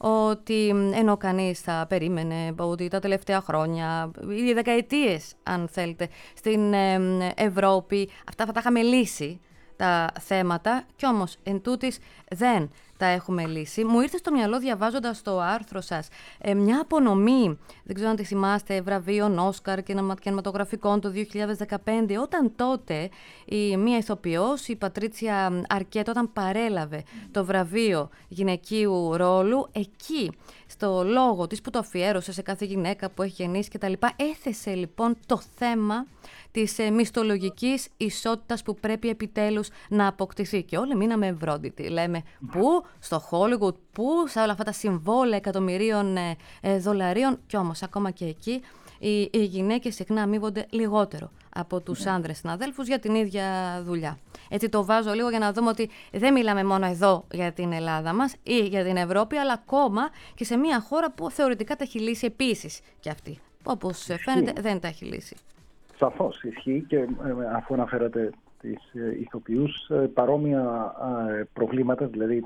ότι ενώ κανείς θα περίμενε ότι τα τελευταία χρόνια, οι δεκαετίες αν θέλετε, στην ε, Ευρώπη αυτά θα τα είχαμε λύσει τα θέματα, κι όμως εν τούτης δεν τα έχουμε λύσει. Μου ήρθε στο μυαλό διαβάζοντας το άρθρο σας ε, μια απονομή, δεν ξέρω αν τη θυμάστε, βραβείων Όσκαρ και κινηματογραφικών το δύο χιλιάδες δεκαπέντε, όταν τότε η μία ηθοποιός, η Πατρίτσια Αρκέτο, όταν παρέλαβε το βραβείο γυναικείου ρόλου, εκεί στο λόγο της που το αφιέρωσε σε κάθε γυναίκα που έχει γεννήσει κτλ, έθεσε λοιπόν το θέμα της ε, μισθολογικής ισότητας που πρέπει επιτέλους να αποκτηθεί. Και όλοι μείναμε ευρώντιτοι. Λέμε πού, στο Hollywood, πού, σε όλα αυτά τα συμβόλαια εκατομμυρίων ε, ε, δολαρίων. Κι όμως ακόμα και εκεί οι, οι γυναίκες συχνά αμείβονται λιγότερο από τους άνδρες συναδέλφους για την ίδια δουλειά. Έτσι το βάζω λίγο για να δούμε ότι δεν μιλάμε μόνο εδώ για την Ελλάδα μας ή για την Ευρώπη, αλλά ακόμα και σε μια χώρα που θεωρητικά τα έχει λύσει επίσης και αυτή. Όπως φαίνεται δεν τα έχει λύσει. Σαφώς ισχύει και αφού αναφέρατε τις ηθοποιούς, παρόμοια προβλήματα, δηλαδή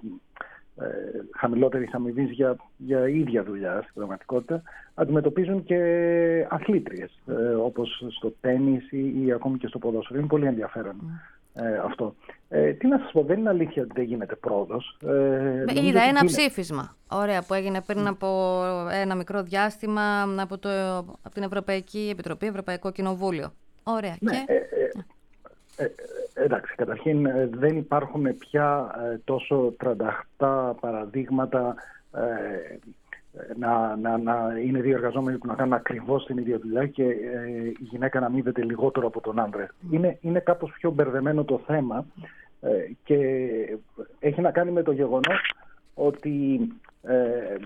χαμηλότερης αμοιβής για, για ίδια δουλειά στην πραγματικότητα, αντιμετωπίζουν και αθλήτριες, όπως στο τένις ή, ή ακόμη και στο ποδόσφαιρο. Είναι πολύ ενδιαφέρον mm. ε, αυτό. Ε, τι να σας πω, δεν είναι αλήθεια ότι δεν γίνεται πρόοδος. Ε, Είδα ένα είναι... ψήφισμα, ωραία, που έγινε πριν από ένα μικρό διάστημα από, το, από την Ευρωπαϊκή Επιτροπή, Ευρωπαϊκό Κοινοβούλιο. Ωραία. Ναι, και... ε, ε, ε, ε, εντάξει, καταρχήν ε, δεν υπάρχουν πια ε, τόσο τρανταχτά παραδείγματα ε, να, να, να είναι δύο εργαζόμενοι που να κάνουν ακριβώς την ίδια δουλειά και ε, η γυναίκα να αμείβεται λιγότερο από τον άντρα. Mm. Είναι, είναι κάπως πιο μπερδεμένο το θέμα ε, και έχει να κάνει με το γεγονός ότι ε,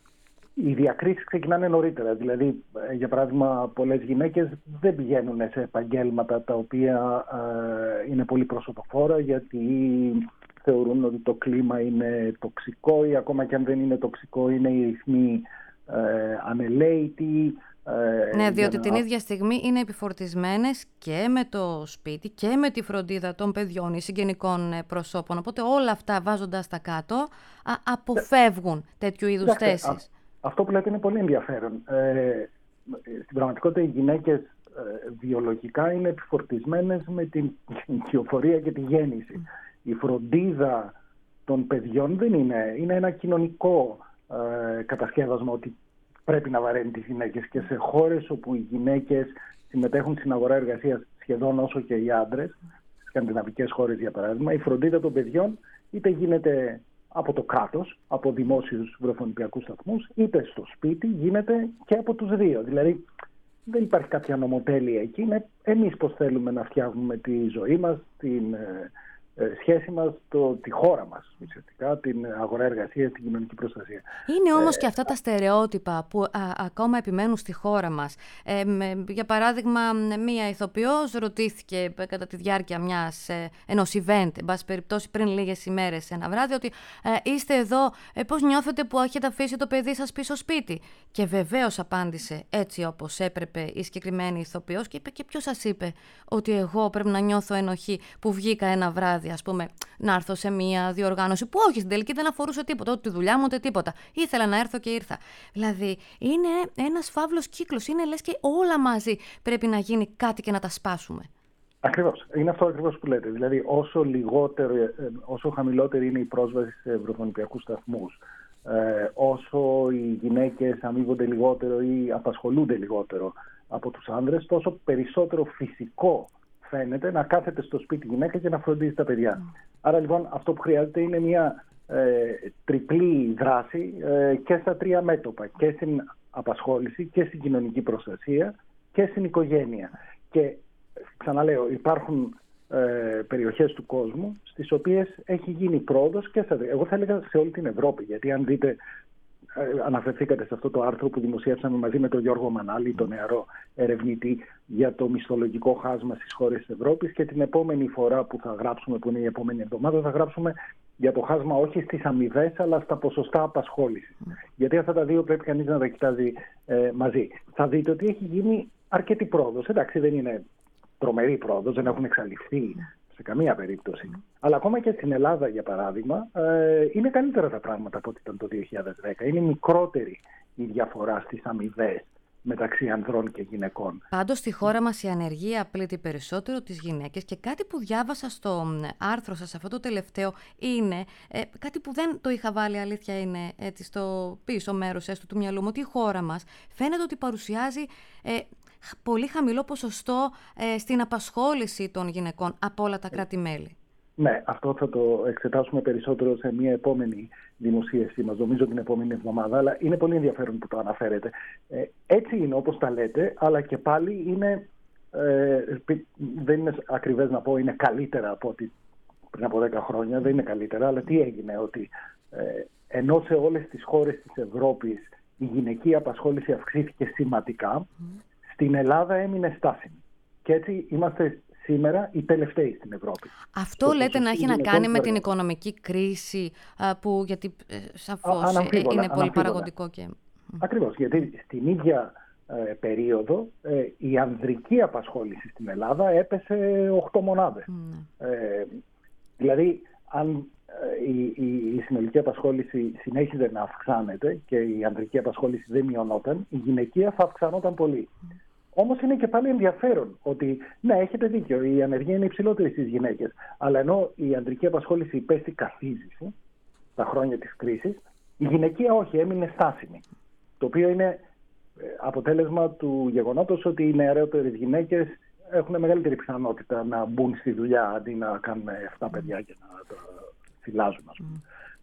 οι διακρίσεις ξεκινάνε νωρίτερα. Δηλαδή, για παράδειγμα, πολλές γυναίκες δεν πηγαίνουν σε επαγγέλματα τα οποία ε, είναι πολύ προσωποφόρα, γιατί θεωρούν ότι το κλίμα είναι τοξικό ή ακόμα και αν δεν είναι τοξικό είναι οι ρυθμοί ε, ανελαίητοι. Ε, ναι, διότι να... την ίδια στιγμή είναι επιφορτισμένες και με το σπίτι και με τη φροντίδα των παιδιών ή συγγενικών προσώπων. Οπότε όλα αυτά βάζοντας τα κάτω α, αποφεύγουν yeah. τέτοιου είδους yeah. θέσεις. Α, αυτό που λέτε είναι πολύ ενδιαφέρον. Ε, στην πραγματικότητα οι γυναίκες ε, βιολογικά είναι επιφορτισμένες με την κυοφορία και τη γέννηση. Mm. Η φροντίδα των παιδιών δεν είναι. Είναι ένα κοινωνικό ε, κατασκεύασμα ότι πρέπει να βαραίνει τις γυναίκες, και σε χώρες όπου οι γυναίκες συμμετέχουν στην αγορά εργασίας σχεδόν όσο και οι άντρες, στις σκανδιναβικές χώρες για παράδειγμα, η φροντίδα των παιδιών είτε γίνεται από το κράτος, από δημόσιους βρεφονιπιακούς σταθμούς, είτε στο σπίτι γίνεται και από τους δύο. Δηλαδή δεν υπάρχει κάποια νομοτέλεια εκεί, είναι εμείς πώς θέλουμε να φτιάχνουμε τη ζωή μας, την σχέση μας, το, τη χώρα μας, ουσιαστικά, την αγορά εργασίας, την κοινωνική προστασία. Είναι όμως ε, και αυτά τα στερεότυπα που α, ακόμα επιμένουν στη χώρα μας. Ε, με, για παράδειγμα, μία ηθοποιός ρωτήθηκε κατά τη διάρκεια μιας, ε, ενός event, εν πάση περιπτώσει πριν λίγες ημέρες ένα βράδυ, ότι ε, είστε εδώ, ε, πώς νιώθετε που έχετε αφήσει το παιδί σας πίσω σπίτι? Και βεβαίως απάντησε έτσι όπως έπρεπε η συγκεκριμένη ηθοποιός και είπε, και ποιος σας είπε ότι εγώ πρέπει να νιώθω ενοχή που βγήκα ένα βράδυ, ας πούμε, να έρθω σε μια διοργάνωση που όχι, στην τελική δεν αφορούσε τίποτα, ούτε τη δουλειά μου ούτε τίποτα. Ήθελα να έρθω και ήρθα. Δηλαδή, είναι ένας φαύλος κύκλος. Είναι λες και όλα μαζί πρέπει να γίνει κάτι και να τα σπάσουμε. Ακριβώς. Είναι αυτό ακριβώς που λέτε. Δηλαδή, όσο, λιγότερο, όσο χαμηλότερη είναι η πρόσβαση σε βρεφονιπιακούς σταθμούς, ε, όσο οι γυναίκες αμείβονται λιγότερο ή απασχολούνται λιγότερο από τους άνδρες, τόσο περισσότερο φυσικό φαίνεται να κάθεται στο σπίτι γυναίκα και να φροντίζει τα παιδιά. Mm. Άρα λοιπόν αυτό που χρειάζεται είναι μια ε, τριπλή δράση ε, και στα τρία μέτωπα, και στην απασχόληση και στην κοινωνική προστασία και στην οικογένεια. Και ξαναλέω, υπάρχουν ε, περιοχές του κόσμου στις οποίες έχει γίνει πρόοδος και στα, εγώ θα έλεγα σε όλη την Ευρώπη, γιατί αν δείτε, αναφερθήκατε σε αυτό το άρθρο που δημοσίευσαμε μαζί με τον Γιώργο Μανάλη, τον νεαρό ερευνητή, για το μισθολογικό χάσμα στις χώρες της Ευρώπης, και την επόμενη φορά που θα γράψουμε, που είναι η επόμενη εβδομάδα, θα γράψουμε για το χάσμα όχι στις αμοιβές αλλά στα ποσοστά απασχόλησης. Mm. Γιατί αυτά τα δύο πρέπει κανείς να τα κοιτάζει ε, μαζί. Θα δείτε ότι έχει γίνει αρκετή πρόοδος. Εντάξει, δεν είναι τρομερή πρόοδος, δεν έχουν εξαλειφθεί σε καμία περίπτωση. Mm. Αλλά ακόμα και στην Ελλάδα, για παράδειγμα, ε, είναι καλύτερα τα πράγματα από ό,τι ήταν το δύο χιλιάδες δέκα. Είναι μικρότερη η διαφορά στις αμοιβές μεταξύ ανδρών και γυναικών. Πάντως στη χώρα μας η ανεργία πλήττει περισσότερο τις γυναίκες, και κάτι που διάβασα στο άρθρο σας αυτό το τελευταίο είναι ε, κάτι που δεν το είχα βάλει, αλήθεια είναι, έτσι στο πίσω μέρος έστω του μυαλού μου, ότι η χώρα μας φαίνεται ότι παρουσιάζει ε, πολύ χαμηλό ποσοστό ε, στην απασχόληση των γυναικών από όλα τα κράτη-μέλη. Ναι, αυτό θα το εξετάσουμε περισσότερο σε μια επόμενη δημοσίευση μας, νομίζω την επόμενη εβδομάδα, αλλά είναι πολύ ενδιαφέρον που το αναφέρετε. Ε, έτσι είναι όπως τα λέτε, αλλά και πάλι είναι, ε, δεν είναι ακριβές να πω είναι καλύτερα από ό,τι πριν από δέκα χρόνια, δεν είναι καλύτερα, αλλά τι έγινε, ότι ε, ενώ σε όλες τις χώρες της Ευρώπης η γυναική απασχόληση αυξήθηκε σημαντικά, mm. στην Ελλάδα έμεινε στάσιμη. Και έτσι είμαστε σήμερα οι τελευταίοι στην Ευρώπη. Αυτό το λέτε να έχει να κάνει με την οικονομική κρίση, που, γιατί ε, σαφώς είναι πολύ παραγωγικό. Και... Ακριβώς, γιατί στην ίδια ε, περίοδο ε, η ανδρική απασχόληση στην Ελλάδα έπεσε οκτώ μονάδες. Mm. Ε, δηλαδή, αν ε, η, η, η συνολική απασχόληση συνέχιζε να αυξάνεται και η ανδρική απασχόληση δεν μειωνόταν, η γυναικεία θα αυξανόταν πολύ. Mm. Όμως είναι και πάλι ενδιαφέρον ότι, ναι, έχετε δίκιο, η ανεργία είναι υψηλότερη στις γυναίκες. Αλλά ενώ η ανδρική απασχόληση υπέστη καθίζηση τα χρόνια της κρίσης, η γυναικεία όχι, έμεινε στάσιμη. Το οποίο είναι αποτέλεσμα του γεγονότος ότι οι νεαρότερες γυναίκες έχουν μεγαλύτερη πιθανότητα να μπουν στη δουλειά αντί να κάνουν εφτά παιδιά και να τα θυλάζουν, ας πούμε. Mm.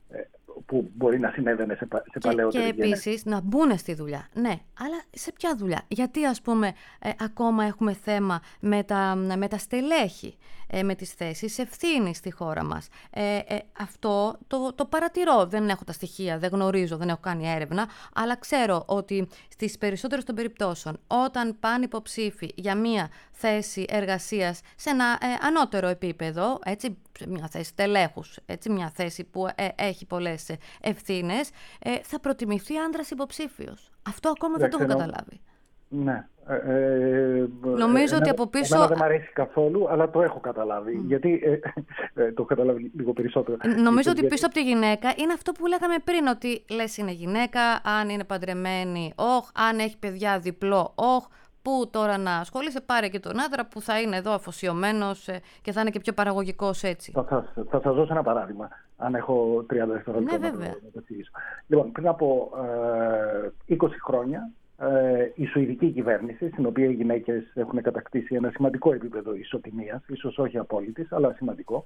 που μπορεί να συνέβαινε σε, σε και, παλαιότερες και επίσης να μπουν στη δουλειά. Ναι, αλλά σε ποια δουλειά? Γιατί ας πούμε ε, ακόμα έχουμε θέμα με τα, με τα στελέχη, ε, με τις θέσεις ευθύνης στη χώρα μας. Ε, ε, αυτό το, το παρατηρώ. Δεν έχω τα στοιχεία, δεν γνωρίζω, δεν έχω κάνει έρευνα, αλλά ξέρω ότι στις περισσότερες των περιπτώσεων όταν πάνε υποψήφοι για μία θέση εργασίας σε ένα ε, ανώτερο επίπεδο, έτσι, μια θέση τελέχους, έτσι, μια θέση που ε, έχει πολλές ευθύνες, ε, θα προτιμηθεί άντρας υποψήφιος. Αυτό ακόμα δεν, δεν το έχω καταλάβει. Ναι. Ε, ε, Νομίζω ε, ότι από πίσω... Εμένα δεν μου αρέσει καθόλου, αλλά το έχω καταλάβει. Mm. Γιατί ε, ε, το έχω καταλάβει λίγο περισσότερο. Νομίζω ότι πίσω από τη γυναίκα είναι αυτό που λέγαμε πριν, ότι λες είναι γυναίκα, αν είναι παντρεμένη, όχ, αν έχει παιδιά διπλό, όχ, που τώρα να ασχολείσαι, πάρε και τον άντρα που θα είναι εδώ αφοσιωμένος και θα είναι και πιο παραγωγικός έτσι. Θα, θα, θα σας δώσω ένα παράδειγμα, αν έχω τριάντα δευτερόλεπτα. Ναι, βέβαια. Να το εξηγήσω. Λοιπόν, πριν από ε, είκοσι χρόνια, ε, η Σουηδική κυβέρνηση, στην οποία οι γυναίκες έχουν κατακτήσει ένα σημαντικό επίπεδο ισοτιμίας, ίσως όχι απόλυτης, αλλά σημαντικό,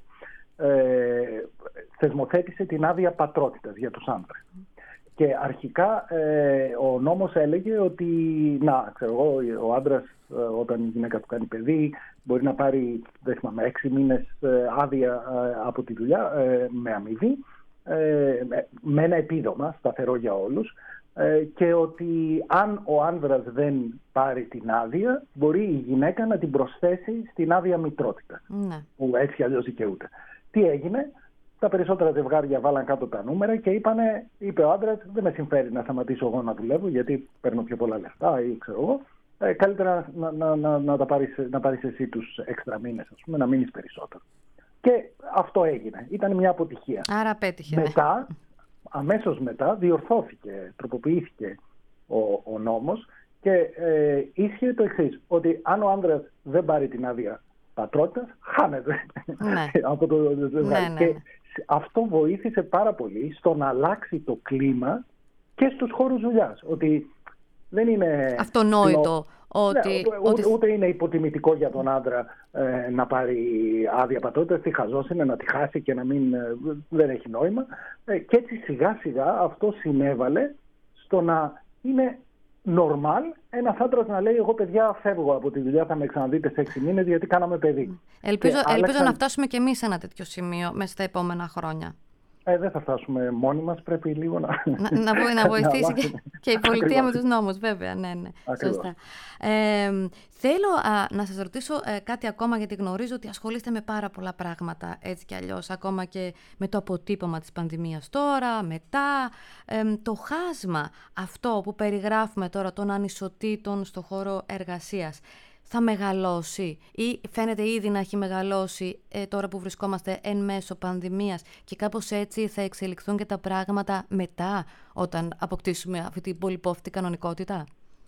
ε, θεσμοθέτησε την άδεια πατρότητας για τους άνδρες. Και αρχικά ε, ο νόμος έλεγε ότι, να, ξέρω εγώ, ο άντρας ε, όταν η γυναίκα του κάνει παιδί μπορεί να πάρει, δεν θυμάμαι, έξι μήνες ε, άδεια ε, από τη δουλειά ε, με αμοιβή, ε, με ένα επίδομα σταθερό για όλους, ε, και ότι αν ο άνδρας δεν πάρει την άδεια μπορεί η γυναίκα να την προσθέσει στην άδεια μητρότητα, ναι, που έτσι αλλιώς δικαιούται. Τι έγινε? Τα περισσότερα ζευγάρια βάλαν κάτω τα νούμερα και είπανε, είπε ο άντρας, δεν με συμφέρει να σταματήσω εγώ να δουλεύω γιατί παίρνω πιο πολλά λεφτά ή ξέρω εγώ. Ε, καλύτερα να, να, να, να, τα πάρεις, να πάρεις εσύ τους έξτρα μήνες, ας πούμε, να μείνεις περισσότερο. Και αυτό έγινε. Ήταν μια αποτυχία. Άρα πέτυχε. Μετά, αμέσως μετά, διορθώθηκε, τροποποιήθηκε ο, ο νόμος και ε, ίσχυε το εξής, ότι αν ο άντρας δεν πάρει την άδεια πατρότητας, χάνεται, ναι, από το ζευγάρι. Ναι, ναι. Και αυτό βοήθησε πάρα πολύ στο να αλλάξει το κλίμα και στους χώρους δουλειάς. Ότι δεν είναι αυτονόητο. Ότι, ναι, ούτε, ότι... ούτε είναι υποτιμητικό για τον άντρα ε, να πάρει άδεια πατρότητας, τι χαζός είναι να τη χάσει και να μην, ε, δεν έχει νόημα. Ε, και έτσι σιγά σιγά αυτό συνέβαλε στο να είναι normal ένας άντρας να λέει, εγώ παιδιά φεύγω από τη δουλειά, θα με ξαναδείτε σε έξι μήνες γιατί κάναμε παιδί. Ελπίζω, ελπίζω άλλαξαν... να φτάσουμε και εμείς σε ένα τέτοιο σημείο μέσα στα επόμενα χρόνια. Ε, δεν θα φτάσουμε μόνοι μας, πρέπει λίγο να... Να, να, να βοηθήσει και, και η πολιτεία με τους νόμους, βέβαια, ναι, ναι. Σωστά. Ε, θέλω α, να σας ρωτήσω ε, κάτι ακόμα, γιατί γνωρίζω ότι ασχολείστε με πάρα πολλά πράγματα, έτσι κι αλλιώς, ακόμα και με το αποτύπωμα της πανδημίας τώρα, μετά, ε, το χάσμα αυτό που περιγράφουμε τώρα των ανισοτήτων στο χώρο εργασίας. Θα μεγαλώσει ή φαίνεται ήδη να έχει μεγαλώσει ε, τώρα που βρισκόμαστε εν μέσω πανδημίας και κάπως έτσι θα εξελιχθούν και τα πράγματα μετά, όταν αποκτήσουμε αυτή την πολυπόφητη κανονικότητα?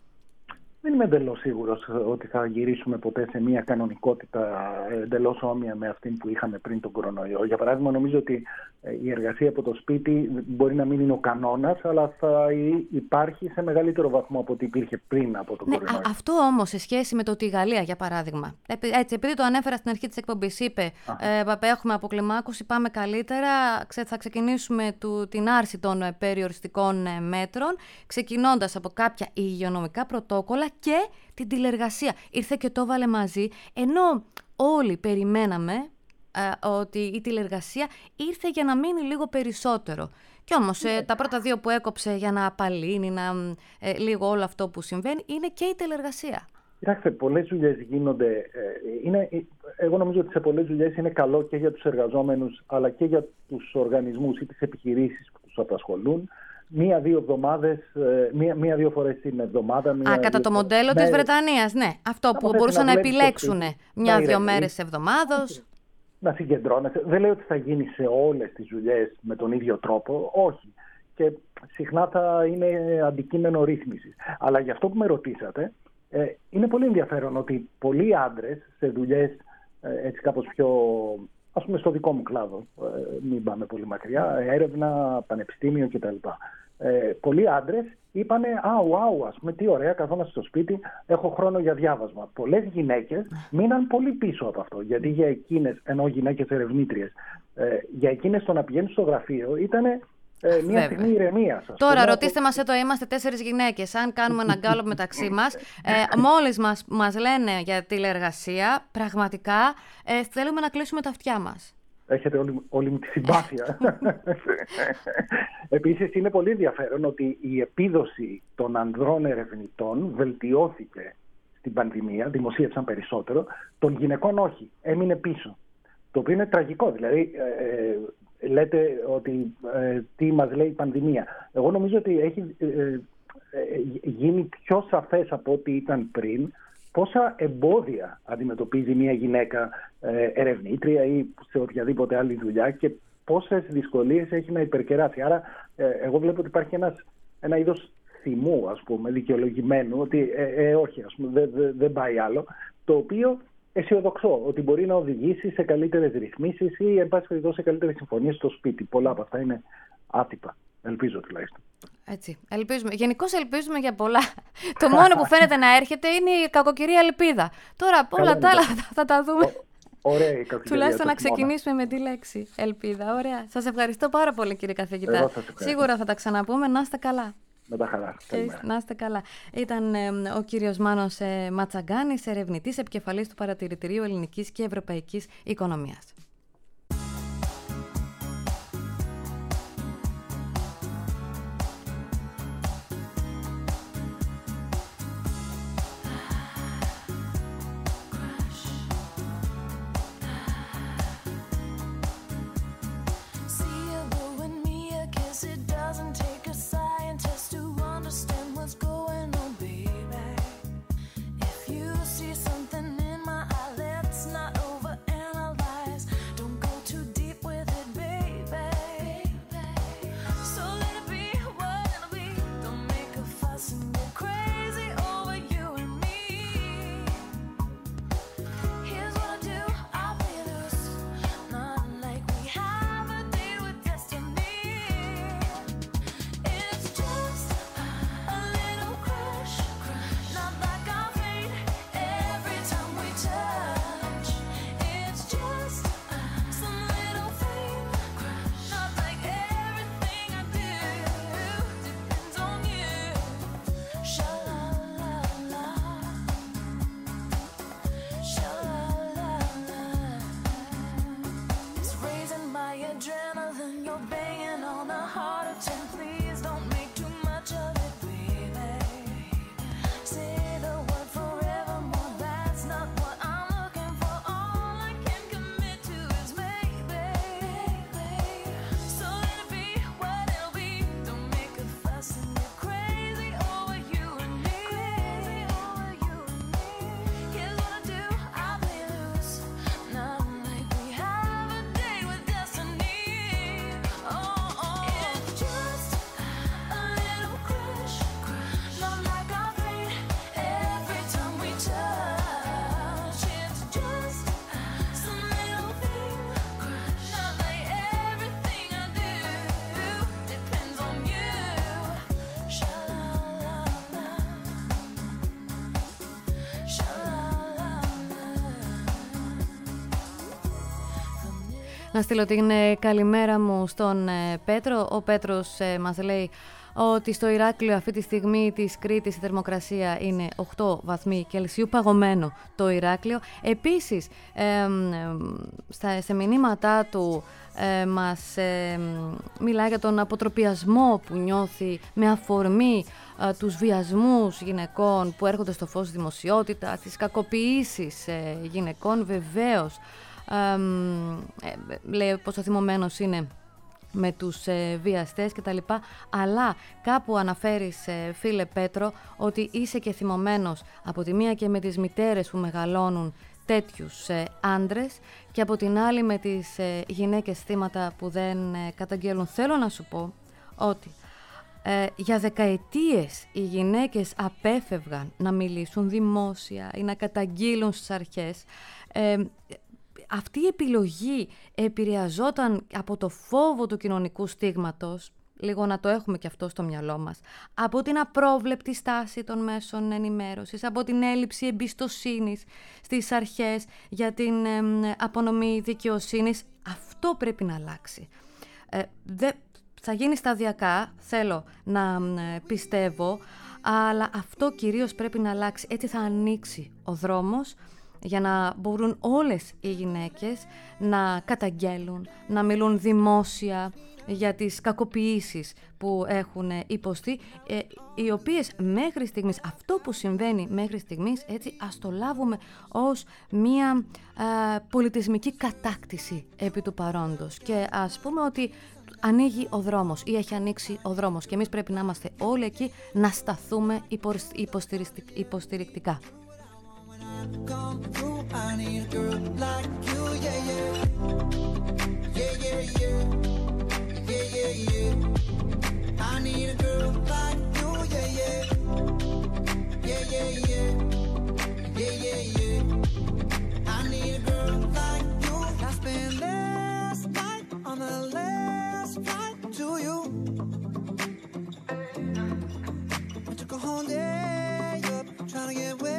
Δεν είμαι εντελώς σίγουρος ότι θα γυρίσουμε ποτέ σε μια κανονικότητα εντελώς όμοια με αυτήν που είχαμε πριν τον κορονοϊό. Για παράδειγμα, νομίζω ότι η εργασία από το σπίτι μπορεί να μην είναι ο κανόνας, αλλά θα υπάρχει σε μεγαλύτερο βαθμό από ό,τι υπήρχε πριν από τον ναι, κορονοϊό. Α, αυτό όμως σε σχέση με το ότι η Γαλλία, για παράδειγμα, έτσι, επειδή το ανέφερα στην αρχή της εκπομπής, είπε ε, έχουμε αποκλιμάκωση, πάμε καλύτερα, θα ξεκινήσουμε του, την άρση των περιοριστικών μέτρων, ξεκινώντας από κάποια υγειονομικά πρωτόκολλα και την τηλεργασία. Ήρθε και το έβαλε μαζί, ενώ όλοι περιμέναμε ε, ότι η τηλεργασία ήρθε για να μείνει λίγο περισσότερο. Κι όμως ε, τα πρώτα δύο που έκοψε για να απαλύνει να, ε, λίγο όλο αυτό που συμβαίνει είναι και η τηλεργασία. Κοιτάξτε, πολλές δουλειές γίνονται. Ε, είναι, εγώ νομίζω ότι σε πολλές δουλειές είναι καλό και για τους εργαζόμενους αλλά και για τους οργανισμούς ή τις επιχειρήσεις που τους απασχολούν. Μία-δύο εβδομάδες, μία, μία-δύο φορές την εβδομάδα. Μία, Α, κατά το μοντέλο μέρες της Βρετανίας, ναι. Αυτό που μπορούσαν να, να επιλέξουν μια-δύο μέρες εβδομάδος. Να συγκεντρώνεσαι. Δεν λέω ότι θα γίνει σε όλες τις δουλειές με τον ίδιο τρόπο, όχι. Και συχνά θα είναι αντικείμενο ρύθμισης. Αλλά για αυτό που με ρωτήσατε, ε, είναι πολύ ενδιαφέρον ότι πολλοί άντρες σε δουλειές ε, έτσι κάπως πιο... ας πούμε στο δικό μου κλάδο, ε, μην πάμε πολύ μακριά, έρευνα, πανεπιστήμιο κτλ. Ε, πολλοί άντρες είπανε, α, wow, ας πούμε, τι ωραία, καθόμαστε στο σπίτι, έχω χρόνο για διάβασμα. Πολλές γυναίκες μείναν πολύ πίσω από αυτό, γιατί για εκείνες, ενώ γυναίκες ερευνήτριες, ε, για εκείνες το να πηγαίνουν στο γραφείο ήταν ε, μια στιγμή ηρεμίας. Τώρα ρωτήστε μας εδώ, είμαστε τέσσερις γυναίκες, αν κάνουμε ένα γκάλωπ μεταξύ μας, ε, μόλις μας, μας λένε για τηλεεργασία, πραγματικά ε, θέλουμε να κλείσουμε τα αυτιά μας. Έχετε όλη, όλη μου τη συμπάθεια. Επίσης είναι πολύ ενδιαφέρον ότι η επίδοση των ανδρών ερευνητών βελτιώθηκε στην πανδημία, δημοσίευσαν περισσότερο, των γυναικών όχι, έμεινε πίσω. Το οποίο είναι τραγικό, δηλαδή ε, λέτε ότι ε, τι μας λέει η πανδημία. Εγώ νομίζω ότι έχει ε, ε, γίνει πιο σαφές από ό,τι ήταν πριν πόσα εμπόδια αντιμετωπίζει μια γυναίκα ε, ερευνήτρια ή σε οποιαδήποτε άλλη δουλειά και πόσες δυσκολίες έχει να υπερκεράσει. Άρα ε, εγώ βλέπω ότι υπάρχει ένας, ένα είδος θυμού, ας πούμε, δικαιολογημένου, ότι ε, ε, όχι, ας πούμε, δεν δε, δε πάει άλλο, το οποίο αισιοδοξώ ότι μπορεί να οδηγήσει σε καλύτερες ρυθμίσεις ή, εν πάση περιπτώσει, σε καλύτερες συμφωνίες στο σπίτι. Πολλά από αυτά είναι άτυπα. Ελπίζω τουλάχιστον. Έτσι. Ελπίζουμε. Γενικώς ελπίζουμε για πολλά. Το μόνο που φαίνεται να έρχεται είναι η κακοκαιρία ελπίδα. Τώρα όλα τα άλλα θα, θα τα δούμε. Ωραία η κακοκαιρία. Τουλάχιστον να ξεκινήσουμε με τη λέξη ελπίδα. Ωραία. Σας ευχαριστώ πάρα πολύ, κύριε καθηγητά. Σίγουρα θα τα ξαναπούμε. Να είστε καλά. Με τα χαρά. Να είστε καλά. Ήταν ε, ο κύριος Μάνος ε, Ματσαγκάνης, ερευνητής επικεφαλής του Παρατηρητηρίου Ελληνικής και Ευρωπαϊκής Οικονομίας. Να στείλω την καλημέρα μου στον Πέτρο. Ο Πέτρος μας λέει ότι στο Ηράκλειο αυτή τη στιγμή της Κρήτης η θερμοκρασία είναι οκτώ βαθμοί Κελσίου, παγωμένο το Ηράκλειο. Επίσης, ε, στα, σε μηνύματά του ε, μας ε, μιλάει για τον αποτροπιασμό που νιώθει με αφορμή ε, τους βιασμούς γυναικών που έρχονται στο φως δημοσιότητα, τις κακοποιήσεις ε, γυναικών βεβαίως. Ε, ε, λέει πόσο θυμωμένος είναι με τους ε, βιαστές και τα λοιπά, αλλά κάπου αναφέρεις ε, φίλε Πέτρο ότι είσαι και θυμωμένος από τη μία και με τις μητέρες που μεγαλώνουν τέτοιους ε, άντρες και από την άλλη με τις ε, γυναίκες θύματα που δεν ε, καταγγέλουν. Θέλω να σου πω ότι ε, για δεκαετίες οι γυναίκες απέφευγαν να μιλήσουν δημόσια ή να καταγγείλουν στις αρχές. ε, Αυτή η επιλογή επηρεαζόταν από το φόβο του κοινωνικού στίγματος, λίγο να το έχουμε και αυτό στο μυαλό μας, από την απρόβλεπτη στάση των μέσων ενημέρωσης, από την έλλειψη εμπιστοσύνης στις αρχές για την ε, απονομή δικαιοσύνης. Αυτό πρέπει να αλλάξει. Ε, δε, θα γίνει σταδιακά, θέλω να πιστεύω, αλλά αυτό κυρίως πρέπει να αλλάξει. Έτσι θα ανοίξει ο δρόμος για να μπορούν όλες οι γυναίκες να καταγγέλουν, να μιλούν δημόσια για τις κακοποιήσεις που έχουν υποστεί, ε, οι οποίες μέχρι στιγμής, αυτό που συμβαίνει μέχρι στιγμής, έτσι ας το λάβουμε ως μία ε, πολιτισμική κατάκτηση επί του παρόντος, και ας πούμε ότι ανοίγει ο δρόμος ή έχει ανοίξει ο δρόμος και εμείς πρέπει να είμαστε όλοι εκεί, να σταθούμε υποστηρικτικά. Come through, I need a girl like you, yeah, yeah. Yeah, yeah, yeah. Yeah, yeah, yeah. I need a girl like you, yeah, yeah. Yeah, yeah, yeah. Yeah, yeah, yeah. I need a girl like you. I spent last night on the last flight to you. I took a whole day up, trying to get way.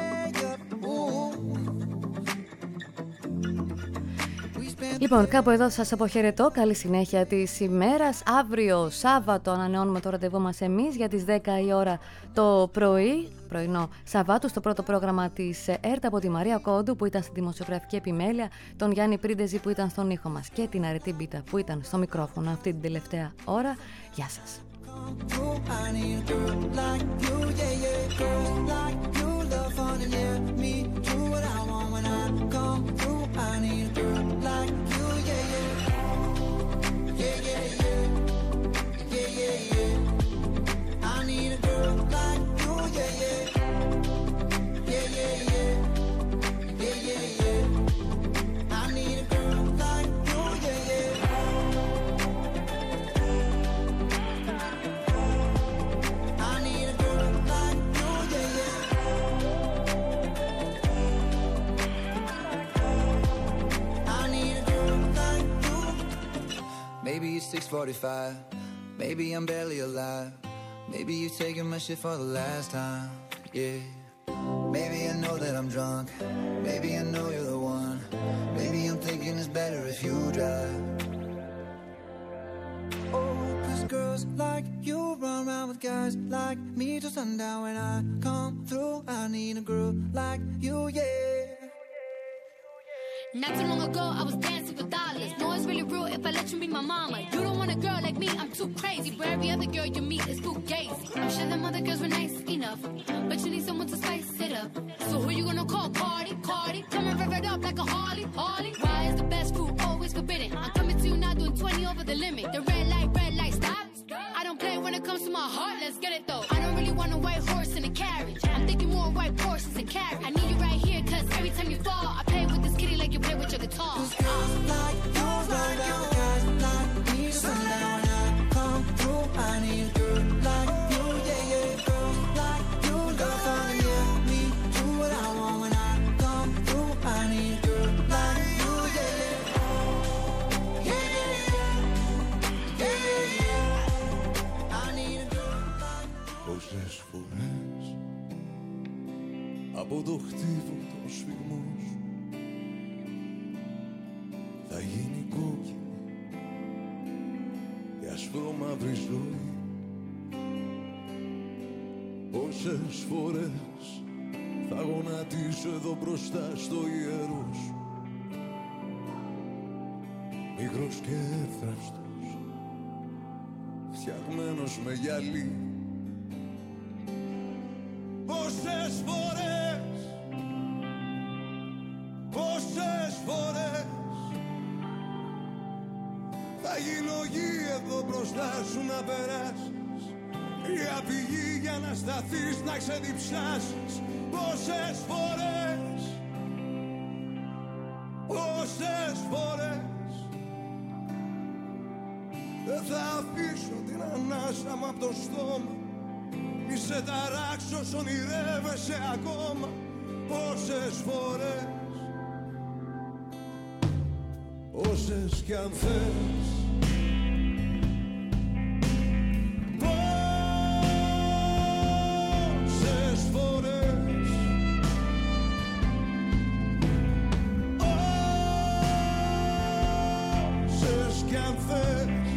Λοιπόν, κάπου εδώ σας αποχαιρετώ. Καλή συνέχεια της ημέρας. Αύριο Σάββατο ανανεώνουμε το ραντεβού μας εμείς για τις δέκα η ώρα το πρωί, πρωινό Σαββάτου, στο πρώτο πρόγραμμα της ΕΡΤ, από τη Μαρία Κόντου που ήταν στη δημοσιογραφική επιμέλεια, τον Γιάννη Πρίντεζη που ήταν στον ήχο μας και την Αρετή Μπίτα που ήταν στο μικρόφωνο αυτή την τελευταία ώρα. Γεια σας. Maybe it's six forty-five, maybe I'm barely alive. Maybe you're taking my shit for the last time, yeah. Maybe I know that I'm drunk, maybe I know you're the one. Maybe I'm thinking it's better if you drive. Oh, cause girls like you run around with guys like me till sundown. When I come through, I need a girl like you, yeah. Not too long ago, I was dancing for dollars. No, it's really real if I let you be my mama. You don't want a girl like me, I'm too crazy. Where every other girl you meet is too gazy. I'm sure them other girls were nice enough, but you need someone to spice it up. So who you gonna call? Cardi, Cardi. Come and rev it up like a Harley, Harley. Why is the best food always forbidden? I'm coming to you now doing twenty over the limit. The red light, red light, stop. I don't play when it comes to my heart, let's get it though. I don't really want a white horse in a carriage. I'm thinking more white horses and carriage. I need you right here, cause every time you fall, I play with this kitty like you play with your guitar. Cause girls like you run around with guys like me till sundown. When I come through, I need a girl like you, yeah, yeah. Girls like you love fun, yeah. Me do what I want when I come through. I need a girl like you, yeah, yeah. Yeah, yeah, yeah. Yeah, yeah, yeah. I need a girl like you. Πόσες φορές από το χτύπο το σφιγμός θα γίνει κόκκινη η ασπρόμαυρη ζωή. Πόσες φορές θα γονατίσω εδώ μπροστά στο ιερό σου, μικρός και εύθραυστος, φτιαγμένος με γυαλί. Πόσες φορές, πόσες φορές θα γίνω γη εδώ μπροστά σου να περάσεις, κρύα πηγή για να σταθείς, να ξεδιψάσεις. Πόσες φορές, πόσες φορές δεν θα αφήσω την ανάσα μου απ' το στόμα, μη σε ταράξω σ' ονειρεύεσαι ακόμα. Πόσες φορές, όσες κι αν θες. Πόσες φορές, όσες κι αν θες.